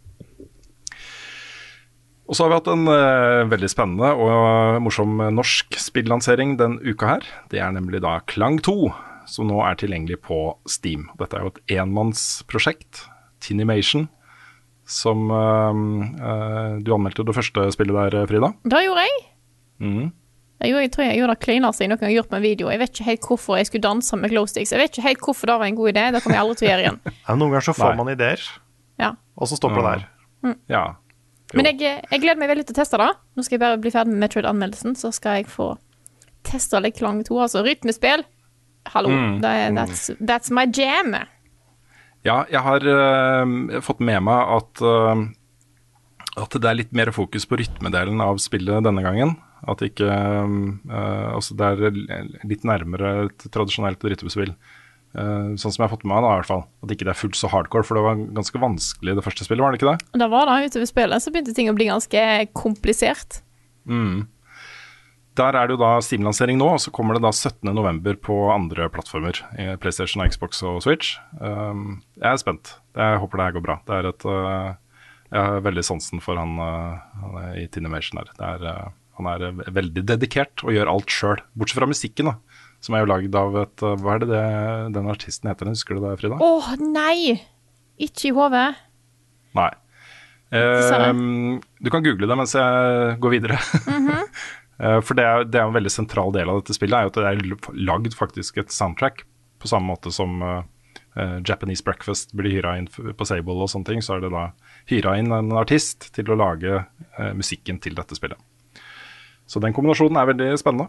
Og så har vi hatt en veldig spennende og morsom norsk spillansering den uka her. Det er nemlig da Klang 2, som nå er tilgjengelig på Steam. Dette er jo et enmannsprosjekt, Tinimation, som du anmeldte det første spillet der, Frida. Det gjorde jeg. Mhm. Jeg tror jeg gjorde det klineste jeg noen gang har gjort med en video. Jeg vet ikke helt hvorfor jeg skulle danse med glowsticks. Jeg vet ikke helt hvorfor det var en god idé. Det kommer jeg aldri til å gjøre igjen. Ja, noen ganger så får man ideer, Ja. og så stopper det der. Ja. Jo. Men jeg gleder meg veldig til å teste det. Nå skal jeg bare bli ferdig med Metroid-anmeldelsen, så skal jeg få teste litt Klang 2. Altså rytmespill. Hallo, that's my jam. Ja, jeg har fått med meg at det er litt mer fokus på rytmedelen av spillet denne gangen. At ikke altså det er litt nærmere et tradisjonelt rytmespill. Sånn som jeg har fått med meg da, i hvert fall. At ikke det er fullt så hardcore, for det var ganske vanskelig det første spillet, var det ikke det? Da var det utover spillet, så begynte ting å bli ganske komplisert. Der er det jo da Steam-lansering nå, og så kommer det da 17. november på andre plattformer. PlayStation, Xbox og Switch. Jeg er spent. Jeg håper det her går bra. Det er jeg har veldig sansen for han i Tinimation her. Han er veldig dedikert og gjør alt selv, bortsett fra musikken da, som er jo laget av hva er det den artisten heter, husker du det, Frida? Nei! Ikke i hodet. Nei. Du kan google det mens jeg går videre. For det er en veldig sentral del av dette spillet, er jo at det er lagd faktisk et soundtrack, på samme måte som Japanese Breakfast blir hyret inn på Sable og sånne ting, så er det da hyret inn en artist til å lage musikken til dette spillet. Så den kombinasjonen er veldig spennende.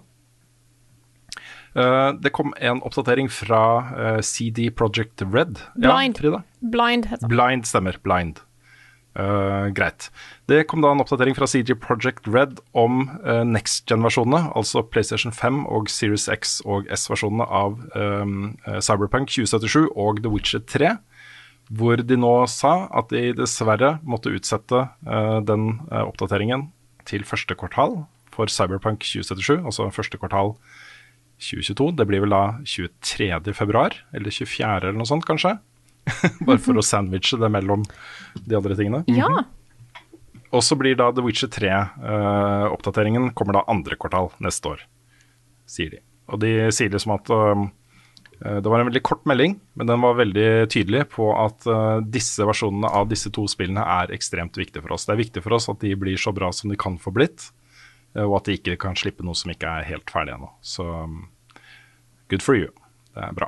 Det kom en oppdatering fra CD Projekt Red. Blind. Ja, Frida? Blind heter det. Blind stemmer, Blind. Greit. Det kom da en oppdatering fra CD Projekt Red om next-gen-versjonene, altså PlayStation 5 og Series X og S-versjonene av Cyberpunk 2077 og The Witcher 3, hvor de nå sa at de dessverre måtte utsette den oppdateringen til første kvartal for Cyberpunk 2077, altså første kvartal 2022. Det blir vel da 23. februar, eller 24. eller noe sånt kanskje. Bare for å sandwiche det mellom de andre tingene. Ja. Og så blir da The Witcher 3-oppdateringen kommer da andre kvartal neste år, sier de. Og de sier liksom at det var en veldig kort melding, men den var veldig tydelig på at disse versjonene av disse to spillene er ekstremt viktige for oss. Det er viktig for oss at de blir så bra som de kan få blitt, og at de ikke kan slippe noe som ikke er helt ferdig ennå. Så good for you. Det er bra.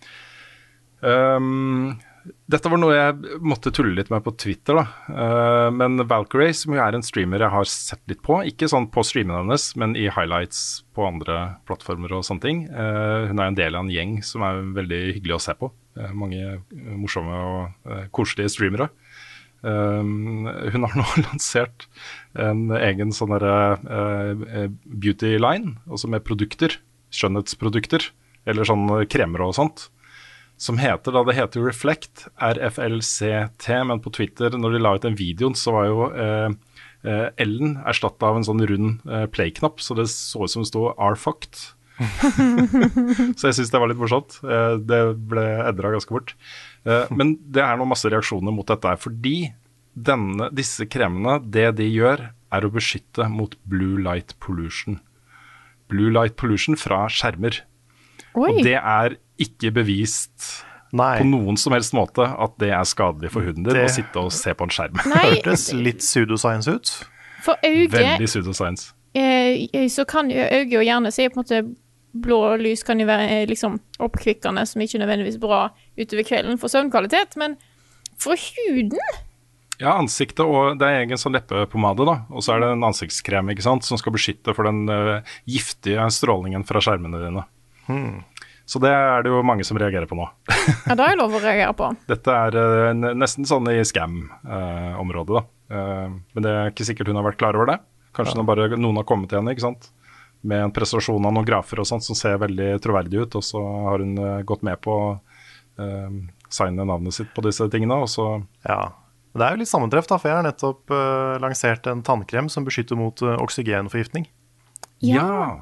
Dette var noe jeg måtte tulle litt med på Twitter da. Men Valkyrie, som jo er en streamer jeg har sett litt på, ikke sånn på streamen hennes, men i highlights på andre plattformer og sånne ting. Hun er en del av en gjeng som er veldig hyggelig å se på. Mange morsomme og koselige streamere. Hun har nå lansert en egen sånn der beauty line, altså med produkter, skjønnhetsprodukter, eller sånn kremer og sånt, som heter, det heter Reflect, RFLCT, men på Twitter, når de la ut den videoen, så var jo L-en erstattet av en sånn rund play-knapp, så det så ut som det stod "are fucked". Så jeg synes det var litt morsomt. Det ble edret ganske bort. Men det er nå masse reaksjoner mot dette, fordi disse kremene, det de gjør, er å beskytte mot blue light pollution. Blue light pollution fra skjermer. Oi. Og det er ikke bevist på noen som helst måte at det er skadelig for huden din å sitte og se på en skjerm. Hørtes litt pseudoscience ut. For øyet, veldig pseudoscience. Så kan jo øyet jo gjerne si på en måte blå lys kan jo være liksom oppkvikkende, som ikke nødvendigvis bra utover kvelden for søvnkvalitet, men for huden? Ja, ansiktet, og det er egen sånn leppepomade da, og så er det en ansiktskrem, ikke sant, som skal beskytte for den giftige strålingen fra skjermene dine. Så det er det jo mange som reagerer på nå. Ja, det er jo lov å reagere på. Dette er nesten sånn i scam-området, da. Men det er ikke sikkert hun har vært klar over det. Kanskje noen har kommet til henne, ikke sant? Med en presentasjon av noen grafer og sånt som ser veldig troverdig ut, og så har hun gått med på å signe navnet sitt på disse tingene, og så... Ja, det er jo litt sammentreff da, for jeg har nettopp lansert en tannkrem som beskytter mot oksygenforgiftning. Ja.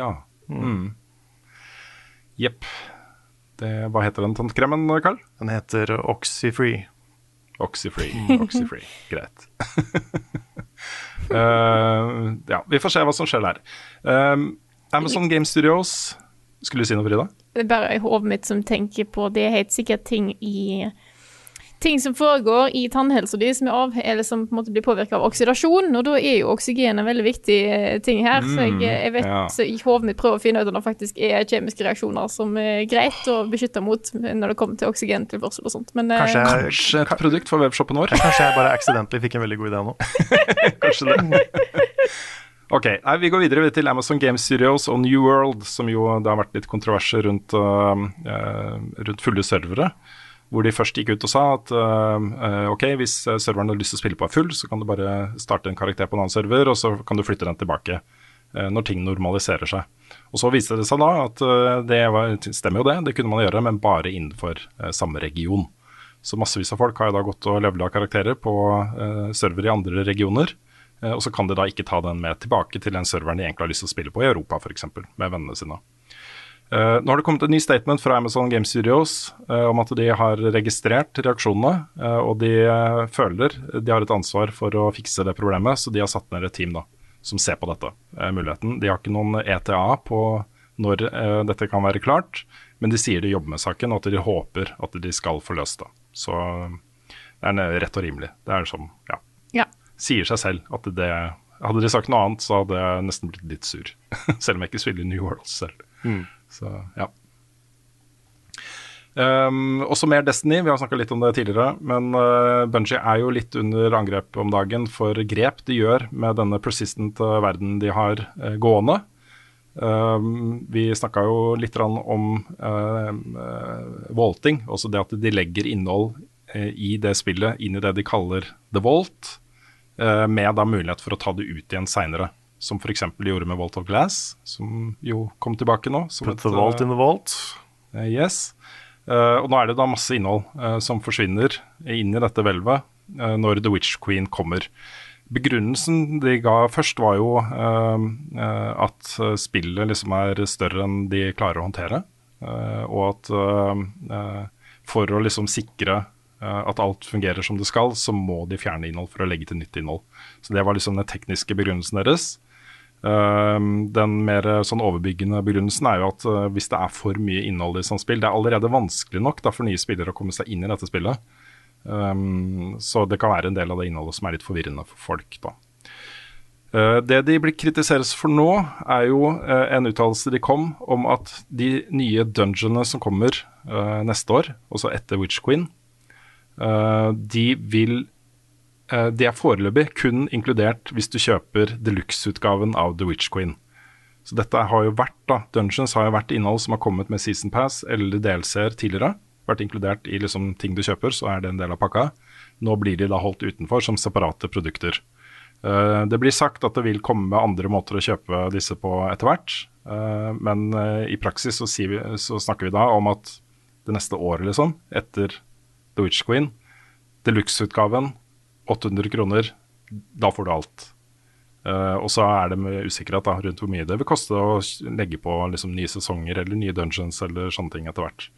Jepp. Hva heter den tannkremen, Karl? Den heter Oxyfree. Oxyfree. Greit. Ja, vi får se hva som skjer der. Amazon Game Studios, skulle du si noe, Frida? Det er bare i hodet mitt som tenker på, det er helt sikkert ting som foregår i tannhelsa di eller som på en måte blir påvirket av oksidasjon, og da er jo oksygen en veldig viktig ting her, så jeg vet, så i hodet mitt prøver å finne ut om det faktisk er kjemiske reaksjoner som er greit å beskytte mot når det kommer til oksygentilførsel og sånt. Men, kanskje et produkt for webshoppen vår? Kanskje jeg bare accidentally fikk en veldig god idé nå. Kanskje det. Ok, vi går videre til Amazon Game Studios og New World, som jo det har vært litt kontroverser rundt fulle servere, hvor de først gikk ut og sa at ok, hvis serveren har lyst til å spille på er full, så kan du bare starte en karakter på en annen server, og så kan du flytte den tilbake når ting normaliserer seg. Og så viste det seg da at det stemmer jo det kunne man gjøre, men bare innenfor samme region. Så massevis av folk har jo da gått og levelet karakterer på server i andre regioner, og så kan de da ikke ta den med tilbake til den serveren de egentlig har lyst til å spille på i Europa, for eksempel, med vennene sine. Nå har det kommet et ny statement fra Amazon Game Studios om at de har registrert reaksjonene, og de føler de har et ansvar for å fikse det problemet, så de har satt ned et team da, som ser på dette muligheten. De har ikke noen ETA på når dette kan være klart, men de sier de jobber med saken, og at de håper at de skal få løst det. Så det er rett og rimelig. Det er som, sier seg selv at det, hadde de sagt noe annet, så hadde jeg nesten blitt litt sur, selv om jeg ikke spiller New World selv. Så, ja. Også mer Destiny, vi har snakket litt om det tidligere, men Bungie er jo litt under angrep om dagen for grep de gjør med denne persistent verden de har gående. Vi snakket jo litt om vaulting, også det at de legger innhold i det spillet inn i det de kaller The Vault, med da mulighet for å ta det ut igjen senere. Som for eksempel de gjorde med Vault of Glass, som jo kom tilbake nå. Put the vault in the vault. Yes. Og nå er det da masse innhold som forsvinner inn i dette hvelvet når The Witch Queen kommer. Begrunnelsen de ga først var jo at spillet liksom er større enn de klarer å håndtere, og at for å liksom sikre at alt fungerer som det skal, så må de fjerne innhold for å legge til nytt innhold. Så det var liksom den tekniske begrunnelsen deres. Den mer sånn overbyggende begrunnelsen er jo at hvis det er for mye innhold i sånt spill, det er allerede vanskelig nok da for nye spillere å komme seg inn i dette spillet. Så det kan være en del av det innholdet som er litt forvirrende for folk da. Det de blir kritiseres for nå er jo en uttalelse de kom om at de nye dungeonene som kommer neste år, også etter Witch Queen, de er foreløpig kun inkludert hvis du kjøper deluxe-utgaven av The Witch Queen. Så dette har jo vært da, Dungeons har jo vært innhold som har kommet med Season Pass eller DLC-er tidligere, vært inkludert i liksom ting du kjøper, så er det en del av pakka. Nå blir de da holdt utenfor som separate produkter. Det blir sagt at det vil komme andre måter å kjøpe disse på etter hvert, men i praksis så snakker vi da om at det neste året liksom, etter The Witch Queen, deluxe-utgaven, 800 kroner, da får du alt. Og så er det med usikkerhet da, rundt hvor mye det vil koste å legge på liksom, nye sesonger eller nye dungeons eller sånne ting etter hvert.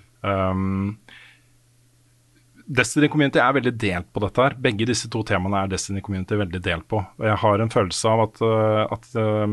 Destiny Community er veldig delt på dette her. Begge disse to temaene er Destiny Community veldig delt på. Og jeg har en følelse av at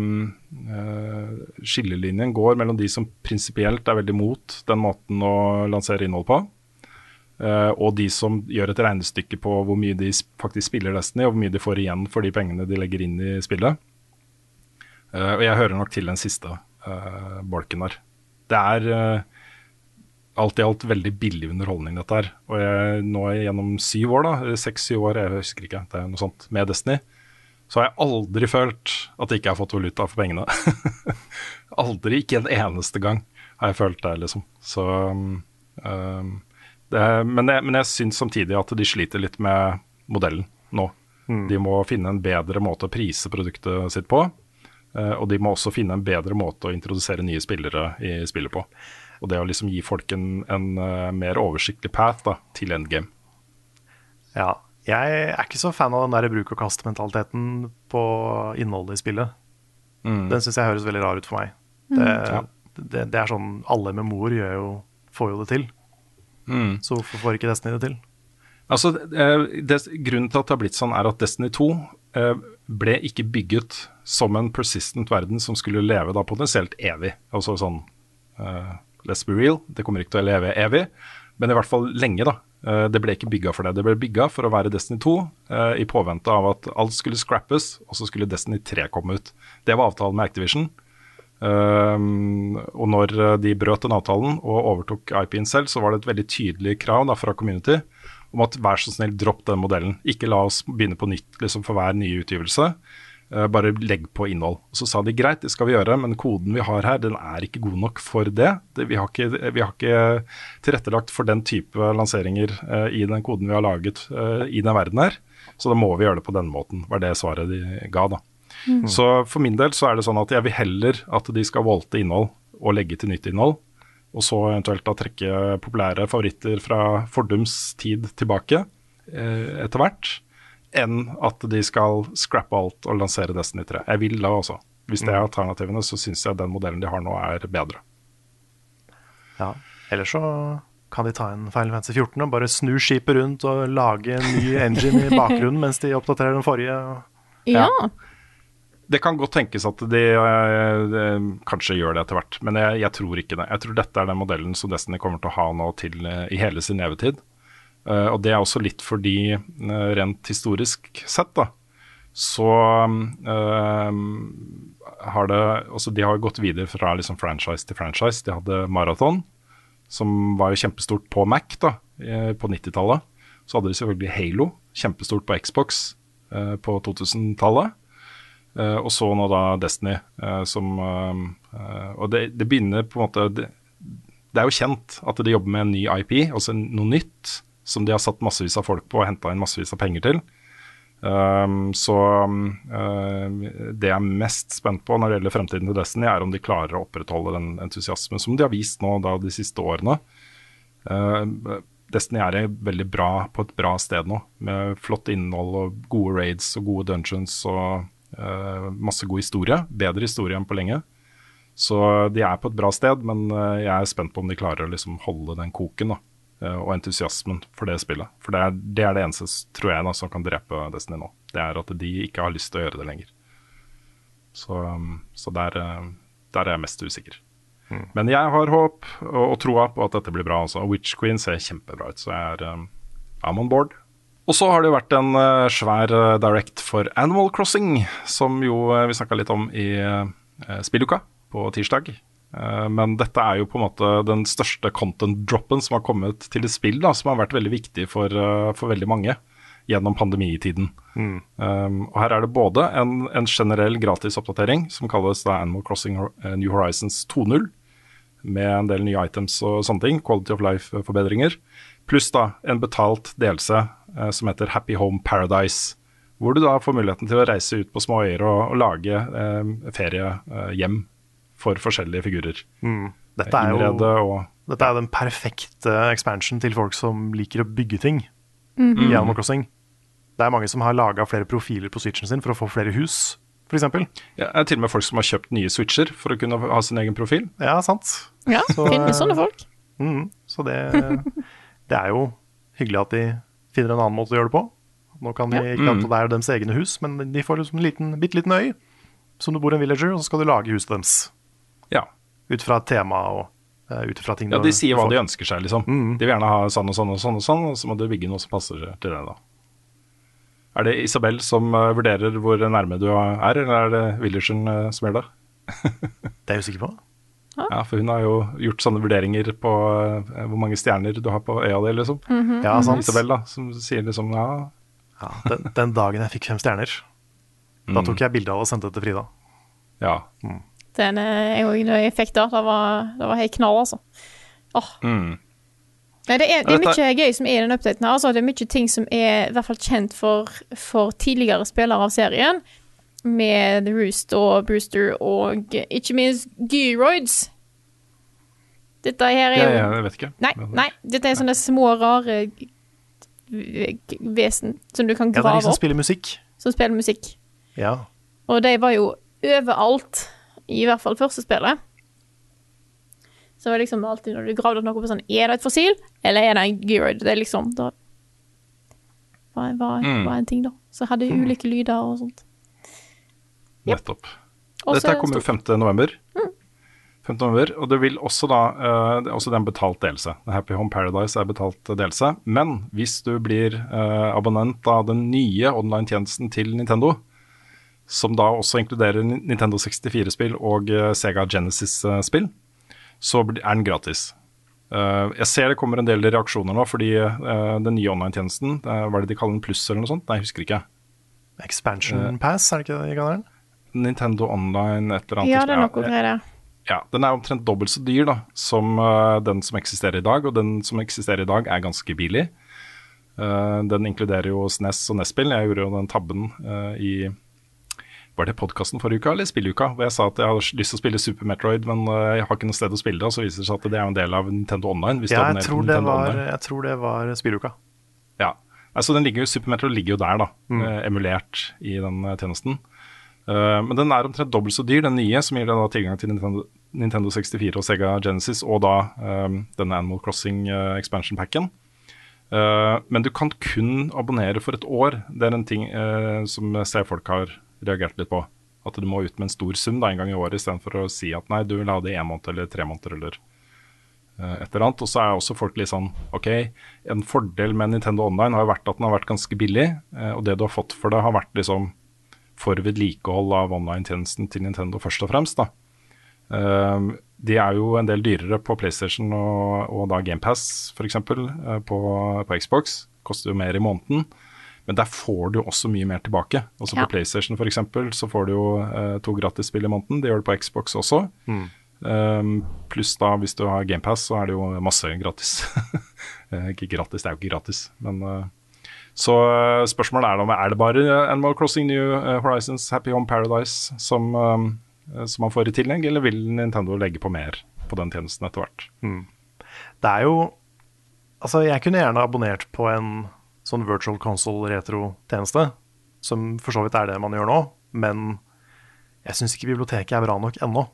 skillelinjen går mellom de som prinsipielt er veldig mot den måten å lansere innhold på, og de som gjør et regnestykke på hvor mye de faktisk spiller Destiny, og hvor mye de får igjen for de pengene de legger inn i spillet. Og jeg hører nok til den siste bolken der. Det er alt i alt veldig billig underholdning dette her. Og jeg, nå gjennom 7 år da, 6-7 år, jeg husker ikke, det er noe sånt, med Destiny, så har jeg aldri følt at jeg ikke har fått valuta for pengene. Aldri, ikke en eneste gang. har jeg følt det, liksom. Så men jeg syns samtidig at de sliter litt med modellen nå. De må finne en bedre måte å prise produktet sitt på, og de må også finne en bedre måte å introdusere nye spillere i spillet på. Og det å liksom gi folk en mer oversiktlig path da, til endgame. Ja, jeg er ikke så fan av den der bruk- og kast-mentaliteten på innholdet i spillet. Den synes jeg høres veldig rar ut for meg. Det er sånn, alle MMO'er får jo det til. Så hvorfor får ikke Destiny det til? Altså, grunnen til at det har blitt sånn er at Destiny 2 ble ikke bygget som en persistent verden som skulle leve da potensielt evig. Altså sånn, let's be real, det kommer ikke til å leve evig, men i hvert fall lenge da. Det ble ikke bygget for det. Det ble bygget for å være Destiny 2 i påvente av at alt skulle scrappes, og så skulle Destiny 3 komme ut. Det var avtalen med Activision. Og når de brøt den avtalen og overtok IP-en selv, så var det et veldig tydelig krav da, fra community om at vær så snill, dropp den modellen. Ikke la oss begynne på nytt liksom, for hver nye utgivelse. Bare legg på innhold. Og så sa de greit, det skal vi gjøre, men koden vi har her, den er ikke god nok for det. Vi har ikke tilrettelagt for den type lanseringer i den koden vi har laget i den verden her. Så da må vi gjøre det på denne måten, var det svaret de ga da. Så for min del så er det sånn at jeg vil heller at de skal volte innhold og legge til nytt innhold, og så eventuelt da trekke populære favoritter fra fordums tid tilbake etter hvert, enn at de skal scrappe alt og lansere Destiny 3. Jeg vil da også. Hvis det er alternativene, så synes jeg den modellen de har nå er bedre. Ja, ellers så kan de ta en Final Fantasy 14 og bare snu skipet rundt og lage en ny engine i bakgrunnen mens de oppdaterer den forrige. Ja. Det kan godt tenkes at de kanskje gjør det etter hvert, men jeg tror ikke det. Jeg tror dette er den modellen som Destiny kommer til å ha nå til i hele sin levetid. Og det er også litt fordi, rent historisk sett da, så har det, altså de har gått videre fra liksom franchise til franchise. De hadde Marathon, som var jo kjempestort på Mac da, på 90-tallet. Så hadde de selvfølgelig Halo, kjempestort på Xbox på 2000-tallet. Og så nå da Destiny, og det begynner på en måte, det er jo kjent at de jobber med en ny IP, altså noe nytt, som de har satt massevis av folk på og hentet inn massevis av penger til. Så det jeg er mest spent på når det gjelder fremtiden til Destiny, er om de klarer å opprettholde den entusiasmen som de har vist nå da de siste årene. Destiny er veldig bra på et bra sted nå, med flott innhold og gode raids og gode dungeons og masse god historie, bedre historie enn på lenge. Så de er på et bra sted, men jeg er spent på om de klarer å liksom holde den koken da, og entusiasmen for det spillet. For det er det eneste, tror jeg, da, som kan drepe Destiny nå. Det er at de ikke har lyst til å gjøre det lenger. Så der er jeg mest usikker. Men jeg har håp og troa på at dette blir bra også. Witch Queen ser kjempebra ut, så jeg I'm on board. Og så har det vært en svær direct for Animal Crossing, som jo vi snakket litt om i spilluka på tirsdag. Men dette er jo på en måte den største content-droppen som har kommet til et spill, da, som har vært veldig viktig for veldig mange gjennom pandemitiden. Og her er det både en generell gratis oppdatering, som kalles da Animal Crossing New Horizons 2.0, med en del nye items og sånne ting, quality of life-forbedringer, pluss da en betalt delelse som heter Happy Home Paradise, hvor du da får muligheten til å reise ut på små øyer og lage feriehjem for forskjellige figurer. Dette er jo den perfekte expansion til folk som liker å bygge ting i Animal Crossing. Det er mange som har laget flere profiler på Switchen sin for å få flere hus, for eksempel. Ja, det er til og med folk som har kjøpt nye Switcher for å kunne ha sin egen profil. Ja, sant. Ja, finnes sånne folk. Så det er jo hyggelig at de finner en annen måte å gjøre det på. Nå kan de ikke ante det er deres egne hus, men de får liksom en bitteliten øy som du bor i en villager, og så skal du lage huset deres. Ja. Ut fra et tema og ut fra ting. Ja, de sier hva de ønsker seg, liksom. De vil gjerne ha sånn og sånn og sånn og sånn, og så må du bygge noe som passer til det da. Er det Isabel som vurderer hvor nærme du er, eller er det villageren som gjør det? Det er jeg usikker på. Ja, for hun har jo gjort sånne vurderinger på hvor mange stjerner du har på øya di, liksom. Ja, sant. Isabel da, som sier liksom, ja, den dagen jeg fikk 5 stjerner, da tok jeg bildet av og sendte det til Frida. Ja. Den jeg fikk der, det var helt knall, altså. Nei, det er mye gøy som er i den updaten her, altså. Det er mye ting som er i hvert fall kjent for tidligere spillere av serien, med The Roost og Brewster og ikke minst Gyroids. Dette her er jo... Jeg vet ikke. Nei, dette er sånne små, rare vesen som du kan grave opp. Ja, det er de som spiller musikk. Som spiller musikk. Ja. Og de var jo overalt, i hvert fall første spillet. Så var det liksom alltid når du gravde opp noe på sånn, er det et fossil, eller er det en gyroid? Det er liksom, da var en ting da. Så hadde ulike lyder og sånt. Nettopp. Dette kommer jo 5. november. 5. november, og det vil også da, det er også en betalt delelse. Happy Home Paradise er betalt delelse, men hvis du blir abonnent av den nye online-tjenesten til Nintendo, som da også inkluderer Nintendo 64-spill og Sega Genesis-spill, så er den gratis. Jeg ser det kommer en del reaksjoner nå, fordi den nye online-tjenesten, hva er det de kaller den, pluss eller noe sånt? Nei, jeg husker ikke. Expansion Pass, er det ikke det de kaller den? Nintendo Online, et eller annet. Ja, det er noe greier det. Ja, den er omtrent dobbelt så dyr da, som den som eksisterer i dag, og den som eksisterer i dag er ganske billig. Den inkluderer jo SNES og NES-spill. Jeg gjorde jo den tabben var det podcasten forrige uka, eller spilluka, hvor jeg sa at jeg hadde lyst til å spille Super Metroid, men jeg har ikke noe sted å spille det, og så viser det seg at det er en del av Nintendo Online. Hvis ja, jeg tror det var spilluka. Ja, altså Super Metroid ligger jo der da, emulert i den tjenesten. Men den er omtrent dobbelt så dyr, den nye, som gir deg da tilgang til Nintendo 64 og Sega Genesis, og da denne Animal Crossing expansion packen. Men du kan kun abonnere for et år. Det er en ting som jeg ser folk har reagert litt på. At du må ut med en stor sum da, en gang i året, i stedet for å si at nei, du vil ha det i 1 måned eller 3 måneder eller et eller annet. Og så er også folk litt sånn, ok, en fordel med Nintendo Online har vært at den har vært ganske billig, og det du har fått for det har vært liksom for vedlikehold av online-tjenesten til Nintendo først og fremst da. De er jo en del dyrere på PlayStation og da Game Pass for eksempel på Xbox, koster jo mer i måneden, men der får du også mye mer tilbake. Også på PlayStation for eksempel så får du jo 2 gratis spill i måneden, det gjør du på Xbox også. Pluss da hvis du har Game Pass så er det jo masse gratis. Ikke gratis, det er jo ikke gratis, men... Så spørsmålet er da, er det bare Animal Crossing New Horizons Happy Home Paradise som man får i tillegg, eller vil Nintendo legge på mer på den tjenesten etter hvert? Det er jo, altså jeg kunne gjerne abonnert på en sånn virtual console retro-tjeneste, som for så vidt er det man gjør nå, men jeg synes ikke biblioteket er bra nok ennå.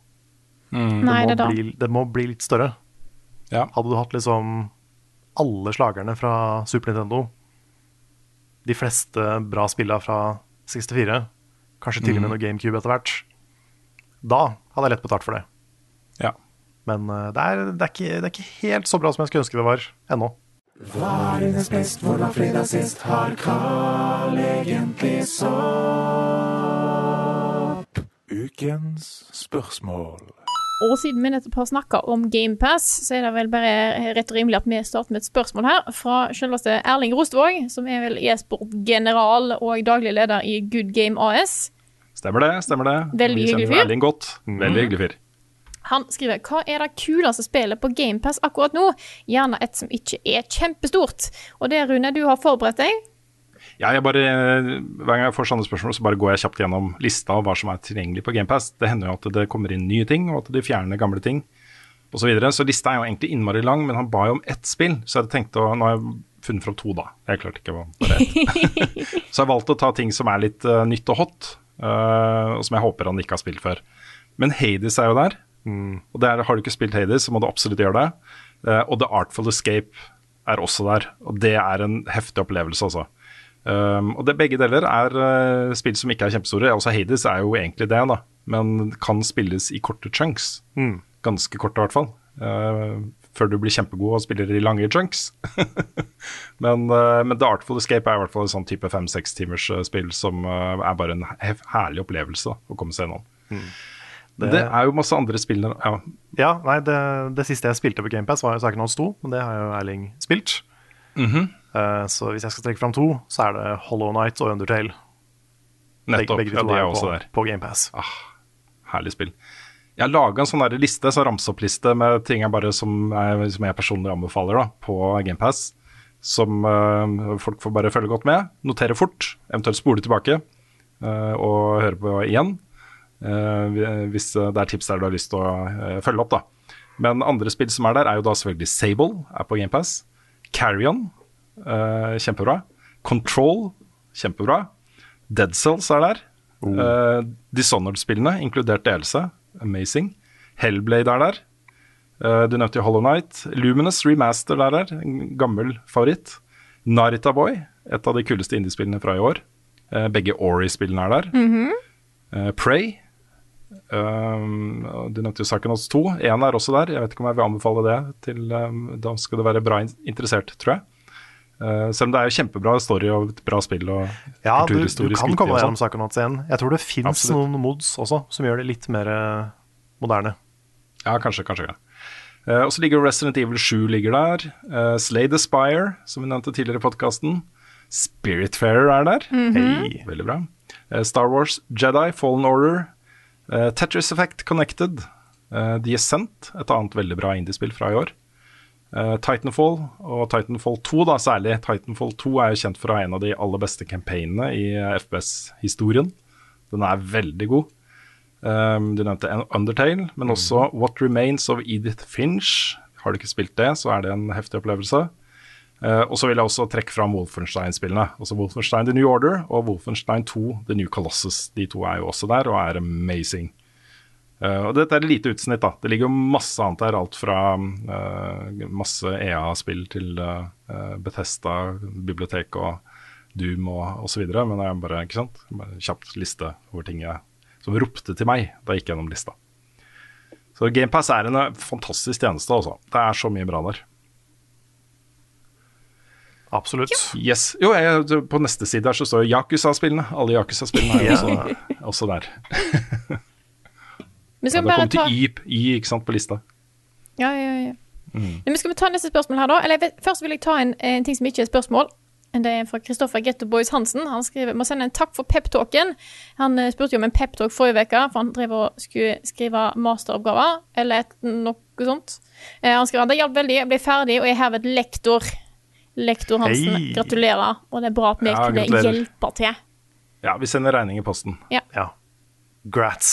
Det må bli litt større. Ja. Hadde du hatt liksom alle slagerne fra Super Nintendo, de fleste bra spillene fra 64, kanskje til og med noe GameCube etter hvert, da hadde jeg lett betalt for det. Ja. Men det er ikke helt så bra som jeg skulle ønske det var ennå. Hva er dines best, hvordan fredag sist har Carl egentlig sopp? Ukens spørsmål. Og siden vi nettopp har snakket om Game Pass, så er det vel bare rett og rimelig at vi starter med et spørsmål her fra selveste Erling Rostvåg, som er vel e-sport-general og daglig leder i Good Game AS. Stemmer det. Veldig hyggelig fyr. Erling godt. Veldig hyggelig fyr. Han skriver, hva er det kuleste spillet på Game Pass akkurat nå? Gjerne et som ikke er kjempestort. Og det, Rune, du har forberedt deg? Ja, hver gang jeg får sånne spørsmål, så bare går jeg kjapt gjennom lista av hva som er tilgjengelig på Game Pass. Det hender jo at det kommer inn nye ting, og at de fjerner gamle ting, og så videre. Så lista er jo egentlig innmari lang, men han ba jo om ett spill, så jeg tenkte, nå har jeg funnet fram 2 da. Jeg klarte ikke å bare ett. Så jeg valgte å ta ting som er litt nytt og hot, og som jeg håper han ikke har spilt før. Men Hades er jo der, og har du ikke spilt Hades, så må du absolutt gjøre det. Og The Artful Escape er også der, og det er en heftig opplevelse også. Og begge deler er spill som ikke er kjempestore. Også Hades er jo egentlig det da, men kan spilles i korte chunks. Ganske korte i hvert fall, før du blir kjempegod og spiller i lange chunks. men The Artful Escape er i hvert fall en sånn type 5-6 timers spill som er bare en herlig opplevelse da, å komme seg gjennom. Det er jo masse andre spill der. Nei, det siste jeg spilte på Game Pass var jo Psychonauts 2, men det har jo Erling spilt. Så hvis jeg skal trekke fram 2, så er det Hollow Knight og Undertale. Nettopp, begge de to de er er også der på Game Pass. Herlig spill. Jeg har laget en sånn der liste, så ramse-opp-liste med ting som jeg personlig anbefaler da, på GamePass, som folk får bare følge godt med, notere fort, eventuelt spole tilbake og høre på igjen, hvis det er tips der du har lyst til å følge opp da. Men andre spill som der jo da selvfølgelig Sable, på GamePass, Carrion, kjempebra, Control, kjempebra, Dead Cells der, Dishonored-spillene, inkludert DLC, amazing, Hellblade der, du nevnte jo Hollow Knight, Luminous Remaster der, en gammel favoritt, Narita Boy, et av de kuleste indiespillene fra i år, begge Ori-spillene der, Prey, du nevnte jo Psychonauts 2, en også der, jeg vet ikke om jeg vil anbefale det til, da skal det være bra interessert, tror jeg. Selv om det jo kjempebra story og et bra spill og kulturhistorisk. Ja, du kan komme deg gjennom Psychonauts 1. Jeg tror det finnes noen mods også, som gjør det litt mer moderne. Ja, kanskje. Og så ligger Resident Evil 7 ligger der. Slay the Spire, som vi nevnte tidligere i podcasten. Spiritfarer der. Hei, veldig bra. Star Wars Jedi, Fallen Order. Tetris Effect Connected. The Ascent, et annet veldig bra indiespill fra i år. Titanfall og Titanfall 2 da, særlig Titanfall 2 jo kjent for å ha en av de aller beste campaignene i FPS-historien. Den veldig god. Du nevnte Undertale, men også What Remains of Edith Finch. Har du ikke spilt det, så det en heftig opplevelse. Og så vil jeg også trekke fram Wolfenstein-spillene. Altså Wolfenstein The New Order og Wolfenstein 2 The New Colossus. De to jo også der og amazing. Og dette et lite utsnitt da. Det ligger jo masse annet der, alt fra masse EA-spill til Bethesda, bibliotek og Doom og så videre, men det bare, ikke sant? Bare en kjapt liste over ting som ropte til meg da jeg gikk gjennom lista. Så Game Pass en fantastisk tjeneste også. Det så mye bra der. Absolutt. Yes. Jo, på neste side her så står Yakuza-spillene. Alle Yakuza-spillene også der. Vi skal bare ta ikke sant, på lista. Ja. Men skal vi ta neste spørsmål her da? Eller først vil jeg ta en ting som ikke spørsmål. Det fra Kristoffer Getto Boys Hansen. Han må sende en takk for pep-talken. Han spurte jo om en pep-talk forrige veka, for han drev og skulle skrive masteroppgaver, eller noe sånt. Han skrev at det hjalp veldig, jeg ble ferdig, og jeg herved lektor. Lektor Hansen, gratulerer. Og det bra at vi kunne hjelpe til. Ja, vi sender regning i posten. Ja. Grats.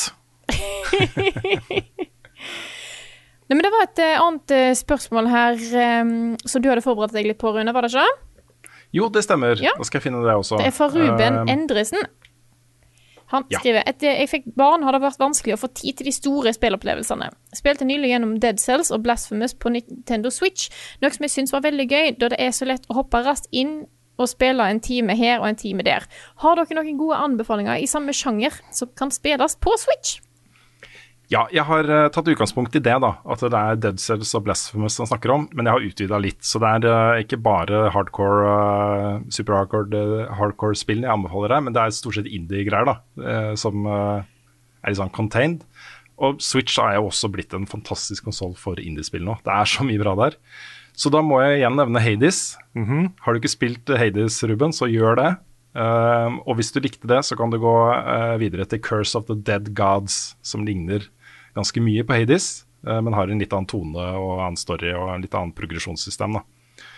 Nei, men det var et annet spørsmål her som du hadde forberedt deg litt på, Rune, var det ikke? Jo, det stemmer. Da skal jeg finne det også. Det fra Ruben Endresen. Han skriver, etter jeg fikk barn har det vært vanskelig å få tid til de store spillopplevelsene. Spilte nylig gjennom Dead Cells og Blasphemous på Nintendo Switch, noe som jeg synes var veldig gøy, da det så lett å hoppe raskt inn og spille en time her og en time der. Har dere noen gode anbefalinger i samme sjanger som kan spilles på Switch? Ja, jeg har tatt utgangspunkt i det da, at det Dead Cells og Blasphemous han snakker om, men jeg har utvidet litt, så det ikke bare hardcore, super hardcore spill jeg anbefaler det, men det stort sett indie-greier da, som litt sånn contained. Og Switch jo også blitt en fantastisk konsol for indie-spill nå. Det så mye bra der. Så da må jeg igjen nevne Hades. Har du ikke spilt Hades, Ruben, så gjør det. Og hvis du likte det, så kan du gå videre til Curse of the Dead Gods, som ligner ganske mye på Hades, men har en litt annen tone og annen story og en litt annen progresjonssystem da.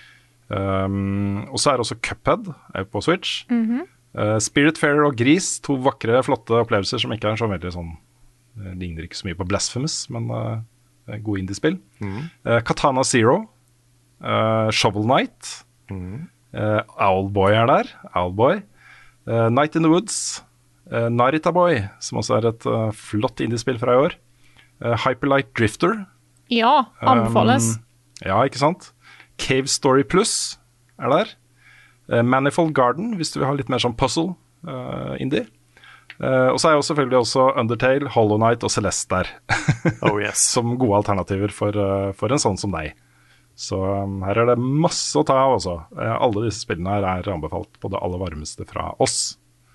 Og så det også Cuphead på Switch. Spiritfarer og Gris, to vakre, flotte opplevelser som ikke så veldig sånn, ligner ikke så mye på Blasphemous, men gode indie-spill. Katana Zero, Shovel Knight, Owlboy der, Owlboy, Night in the Woods, Narita Boy, som også et flott indie-spill fra i år, Hyperlight Drifter. Ja, anbefales. Ja, ikke sant? Cave Story Plus der. Manifold Garden, hvis du vil ha litt mer sånn puzzle indie. Og så jo selvfølgelig også Undertale, Hollow Knight og Celeste der. Oh yes. Som gode alternativer for en sånn som deg. Så her det masse å ta av også. Alle disse spillene her anbefalt på det aller varmeste fra oss.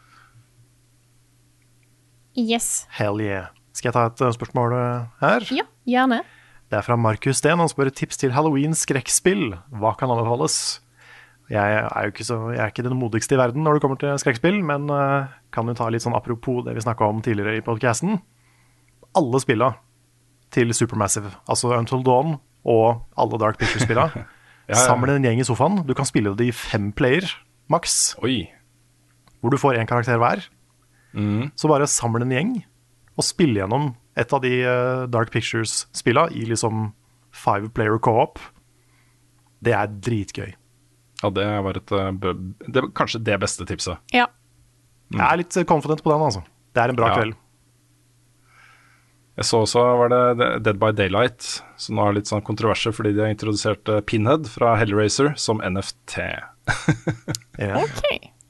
Yes. Hell yeah. Skal jeg ta et spørsmål her? Ja, gjerne. Det fra Markus Sten. Han spør tips til Halloween-skrekkspill. Hva kan anbefales? Jeg ikke den modigste i verden når det kommer til skrekkspill, men kan jo ta litt sånn apropos det vi snakket om tidligere i podcasten. Alle spillene til Supermassive, altså Until Dawn og alle Dark Pictures-spillene. Samle en gjeng i sofaen. Du kan spille det i 5 player, maks. Oi. Hvor du får en karakter hver. Så bare samle en gjeng og spille gjennom et av de Dark Pictures-spillene i liksom 5-player co-op. Det er dritgøy. Ja, det var kanskje det beste tipset. Ja. Jeg er litt confident på den, altså. Det er en bra kveld. Jeg så også var det Dead by Daylight, som nå har litt sånn kontroverser fordi de har introdusert Pinhead fra Hellraiser som NFT. Ok.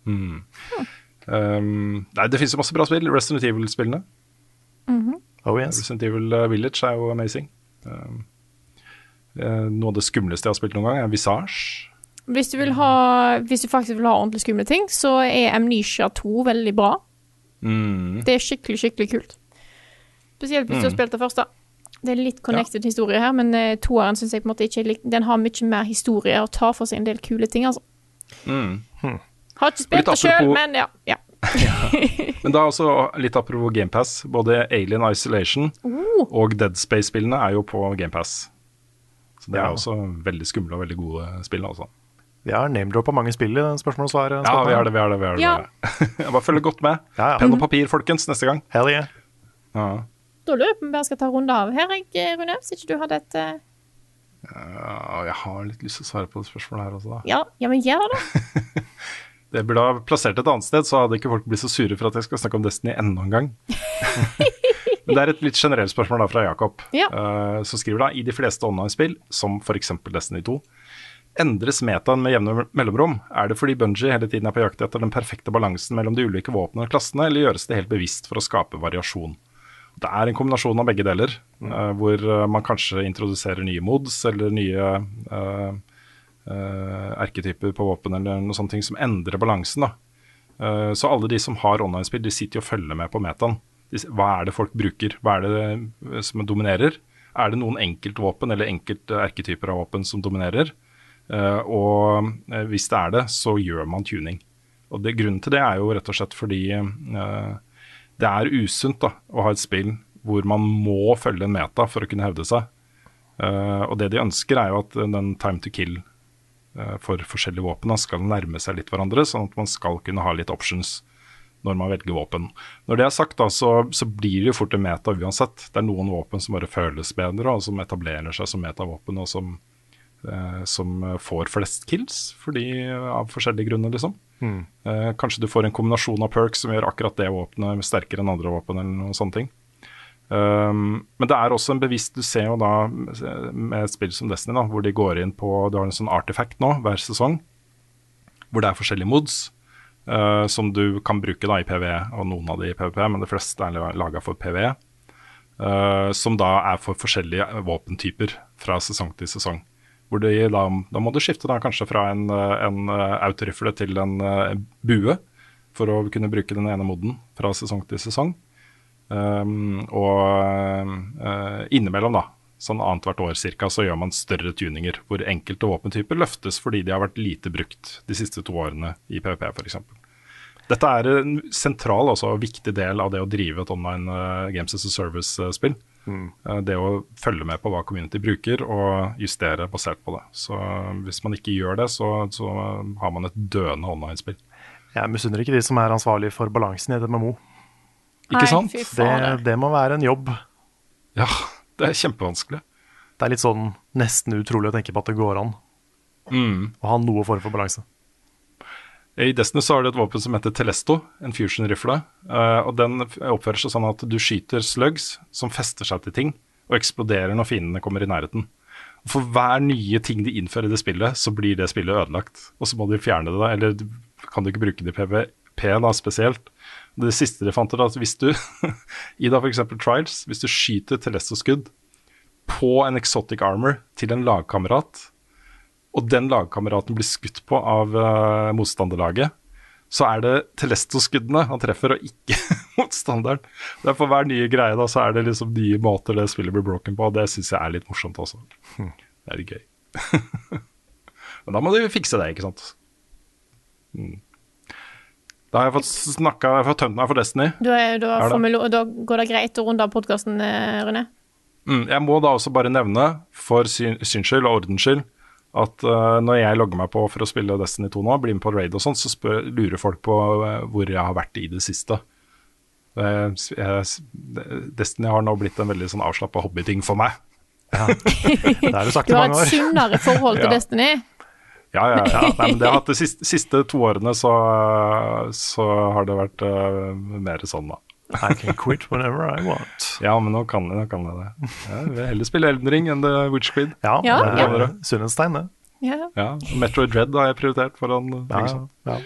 Nei, det finnes jo masse bra spill. Resident Evil-spillene. Oh yes. Resident Evil Village er jo amazing. Noe av det skumleste jeg har spilt noen gang er Visage. Hvis du faktisk vil ha ordentlig skumle ting, så er Amnesia 2 veldig bra. Det er skikkelig, skikkelig kult. Spesielt hvis du har spilt det første. Det er litt connected historie her, men toeren synes jeg på en måte ikke den har mye mer historie og tar for seg en del kule ting, altså. Har ikke spilt det selv, men ja. Men da også litt apropos Game Pass. Både Alien Isolation og Dead Space-spillene er jo på Game Pass. Så det er også veldig skumle og veldig gode spill, altså. Vi har name-droppet mange spill i spørsmål og svar. Ja, vi har det. Ja. Jeg bare følger godt med. Penn og papir, folkens, neste gang. Hell yeah. Ja. Da lurer jeg på om vi bare skal ta runde av her, Rune, hvis ikke du hadde et... Jeg har litt lyst til å svare på det spørsmålet her også, da. Ja, men gjør det. Det burde ha plassert et annet sted, så hadde ikke folk blitt så sure for at jeg skal snakke om Destiny enda en gang. Men det er et litt generelt spørsmål da fra Jakob, som skriver da, i de fleste online-spill, som for eksempel Destiny 2, endres metaen med jevne mellomrom? Er det fordi Bungie hele tiden er på jakt etter den perfekte balansen mellom de ulike våpnene og klassene, eller gjøres det helt bevisst for å skape variasjon? Det er en kombinasjon av begge deler, hvor man kanskje introduserer nye mods, eller nye erketyper på våpen, eller noe sånt ting som endrer balansen da. Så alle de som har online-spill, de sitter jo og følger med på metaen. Hva er det folk bruker? Hva er det som dominerer? Er det noen enkeltvåpen eller enkelte erketyper av våpen som dominerer? Og hvis det er det, så gjør man tuning. Og grunnen til det er jo rett og slett fordi det er usunt da, å ha et spill hvor man må følge en meta for å kunne hevde seg. Og det de ønsker er jo at den time to kill for forskjellige våpen skal nærme seg litt hverandre, sånn at man skal kunne ha litt options når man velger våpen. Når det er sagt da, så blir det jo fort en meta uansett. Det er noen våpen som bare føles bedre, og som etablerer seg som metavåpen, og som får flest kills, fordi av forskjellige grunner, liksom. Kanskje du får en kombinasjon av perks som gjør akkurat det våpenet sterkere enn andre våpen, eller noen sånne ting. Men det er også en bevisst, du ser jo da med et spill som Destiny da, hvor de går inn på, du har en sånn artifact nå hver sesong, hvor det er forskjellige mods som du kan bruke da i PvE, og noen av de i PvP, men de fleste er laget for PvE, som da er for forskjellige våpentyper fra sesong til sesong. Hvor da må du skifte da kanskje fra en autorifle til en bue, for å kunne bruke den ene moden fra sesong til sesong. Og innimellom da, sånn annet hvert år cirka, så gjør man større tuninger, hvor enkelte våpentyper løftes fordi de har vært lite brukt de siste 2 årene i PvP for eksempel. Dette er en sentral, altså viktig del av det å drive et online Games as a Service-spill. Det å følge med på hva community bruker og justere basert på det. Så hvis man ikke gjør det, så har man et døende online-spill. Jeg misunner ikke de som er ansvarlig for balansen i et MMO. Ikke sant? Det må være en jobb. Ja, det er kjempevanskelig. Det er litt sånn nesten utrolig å tenke på at det går an å ha noe form for balanse. I Destiny så har du et våpen som heter Telesto, en fusion-rifle, og den oppfører seg sånn at du skyter slugs som fester seg til ting, og eksploderer når fiendene kommer i nærheten. Og for hver nye ting de innfører i det spillet, så blir det spillet ødelagt, og så må de fjerne det da, eller kan du ikke bruke det i PvP da spesielt. Det siste de fant er at hvis du, i da for eksempel Trials, hvis du skyter Telesto-skudd på en exotic armor til en lagkamerat, og den lagkameraten blir skutt på av motstanderlaget, så er det Telesto-skuddene han treffer, og ikke motstanderen. For hver nye greie da, så er det liksom nye måter det spillet blir broken på, og det synes jeg er litt morsomt også. Det er litt gøy. Men da må du fikse det, ikke sant? Da har jeg fått tømt meg for Destiny. Da går det greit å runde av podcasten, Rune? Jeg må da også bare nevne, for syns skyld og ordens skyld, at når jeg logger meg på for å spille Destiny 2 nå, blir med på raid og sånt, så lurer folk på hvor jeg har vært i det siste. Destiny har nå blitt en veldig sånn avslappet hobbyting for meg. Ja. Det har du sagt i Du har mange et år. sunnere forhold til Destiny. Ja. Nei, men det har hatt de siste 2 årene, så har det vært mer sånn da. I can quit whenever I want. Ja, men nå kan jeg det. Jeg vil heller spille Elden Ring enn The Witch Squid. Ja, Ja, det ja. er Sunnenstein, det. Ja. Ja, Metroid Dread har jeg prioritert foran liksom. Ja.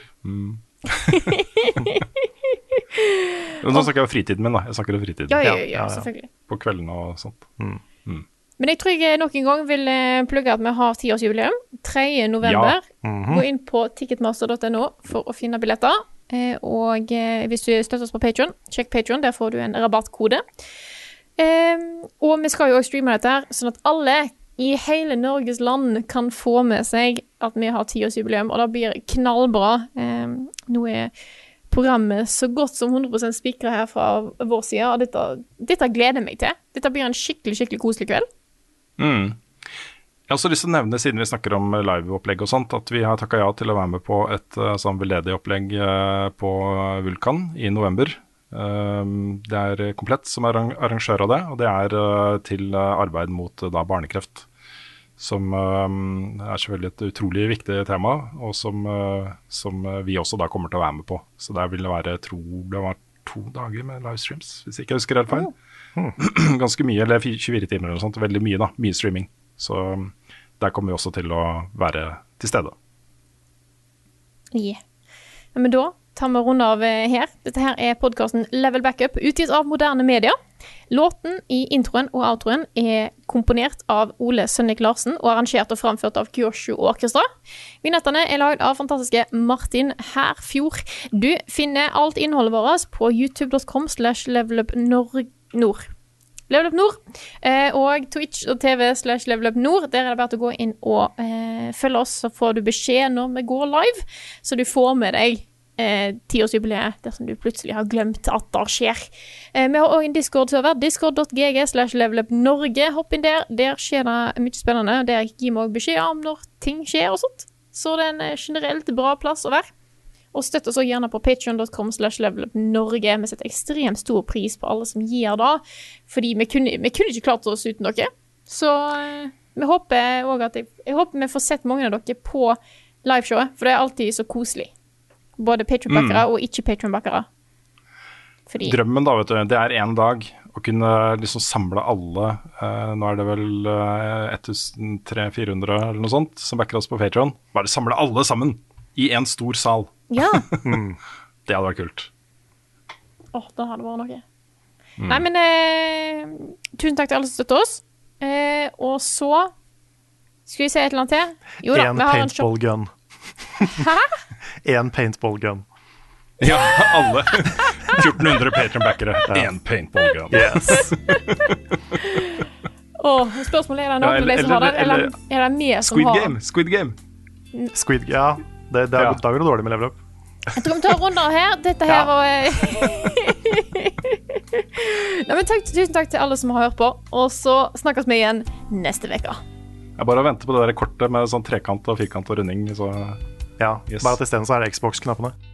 Men nå snakker jeg om fritiden min da. Jeg snakker om fritiden Ja, selvfølgelig. på kvelden og sånt. Men jeg tror jeg nok en gang vil plugge at vi har 10-årsjubileum. 3. november. Gå inn på ticketmaster.no for å finne billetter. Og hvis du støtter oss på Patreon, sjekk Patreon, der får du en rabattkode. Og vi skal jo også streame dette her, sånn at alle i hele Norges land kan få med seg at vi har 10-årsjubileum, og det blir knallbra. Nå programmet så godt som 100% spikret her fra vår side, og dette gleder jeg meg til. Dette blir en skikkelig koselig kveld. Jeg har også lyst til å nevne, siden vi snakker om live-opplegg og sånt, at vi har takket ja til å være med på et sånn veldedig opplegg på Vulkan i november. Det er Komplett som er arrangør av det, og det er til arbeid mot barnekreft, som er selvfølgelig et utrolig viktig tema, og som vi også da kommer til å være med på. Så der vil det være, det var 2 dager med livestreams, hvis ikke jeg husker helt feil. Ganske mye, eller 24 timer eller sånt, veldig mye da, mye streaming. Så der kommer vi også til å være til stede. Ja, men da tar vi rundt av her. Dette her er podcasten Level Backup, utgitt av Moderne Media. Låten i introen og outroen er komponert av Ole Sønnik Larsen og arrangert og framført av Kyosho Orkestra. Vignettene er laget av fantastiske Martin Herfjord. Du finner alt innholdet vårt på youtube.com/levelupnord. Level Up Nord, og Twitch og TV/Level Up Nord. Der er det bare å gå inn og følge oss, så får du beskjed når vi går live, så du får med deg 10-årsjubileet dersom du plutselig har glemt at det skjer. Vi har også en Discord-server, discord.gg/levelupnorge. Hopp inn der skjer det mye spennende. Der gir vi også beskjed om når ting skjer og sånt, så det er en generelt bra plass å være. Og støtt oss også gjerne på patreon.com/levelupnorge. Vi setter ekstremt stor pris på alle som gir det, fordi vi kunne ikke klart oss uten dere. Så vi håper også jeg håper vi får sett mange av dere på liveshowet, for det er alltid så koselig. Både Patreon-backere og ikke Patreon-backere. Drømmen da, vet du, det er en dag å kunne liksom samle alle, nå er det vel 1300-400 eller noe sånt, som backer oss på Patreon. Bare samle alle sammen i en stor sal. Ja. Det hadde vært kult. Da hadde det vært noe. Nei, men tusen takk til alle som støtter oss. Og så skal vi se et eller annet til. Jo da, vi har en shop. Paintball gun. Hæ? En paintball gun. Ja, alle 1400 Patreon-backere. En paintball gun. Yes. Spørsmålet er det noen av de som har det, eller er det mer som har Squid Game. Ja, da går det dårlig med level up. Jeg tror vi tar runder her. Dette her var Nei, men tusen takk til alle som har hørt på. Og så snakkes vi igjen neste veka. Jeg bare venter på det der kortet med sånn trekant og firkant og runding. Så Ja, bare at i stedet så er det Xbox-knappene.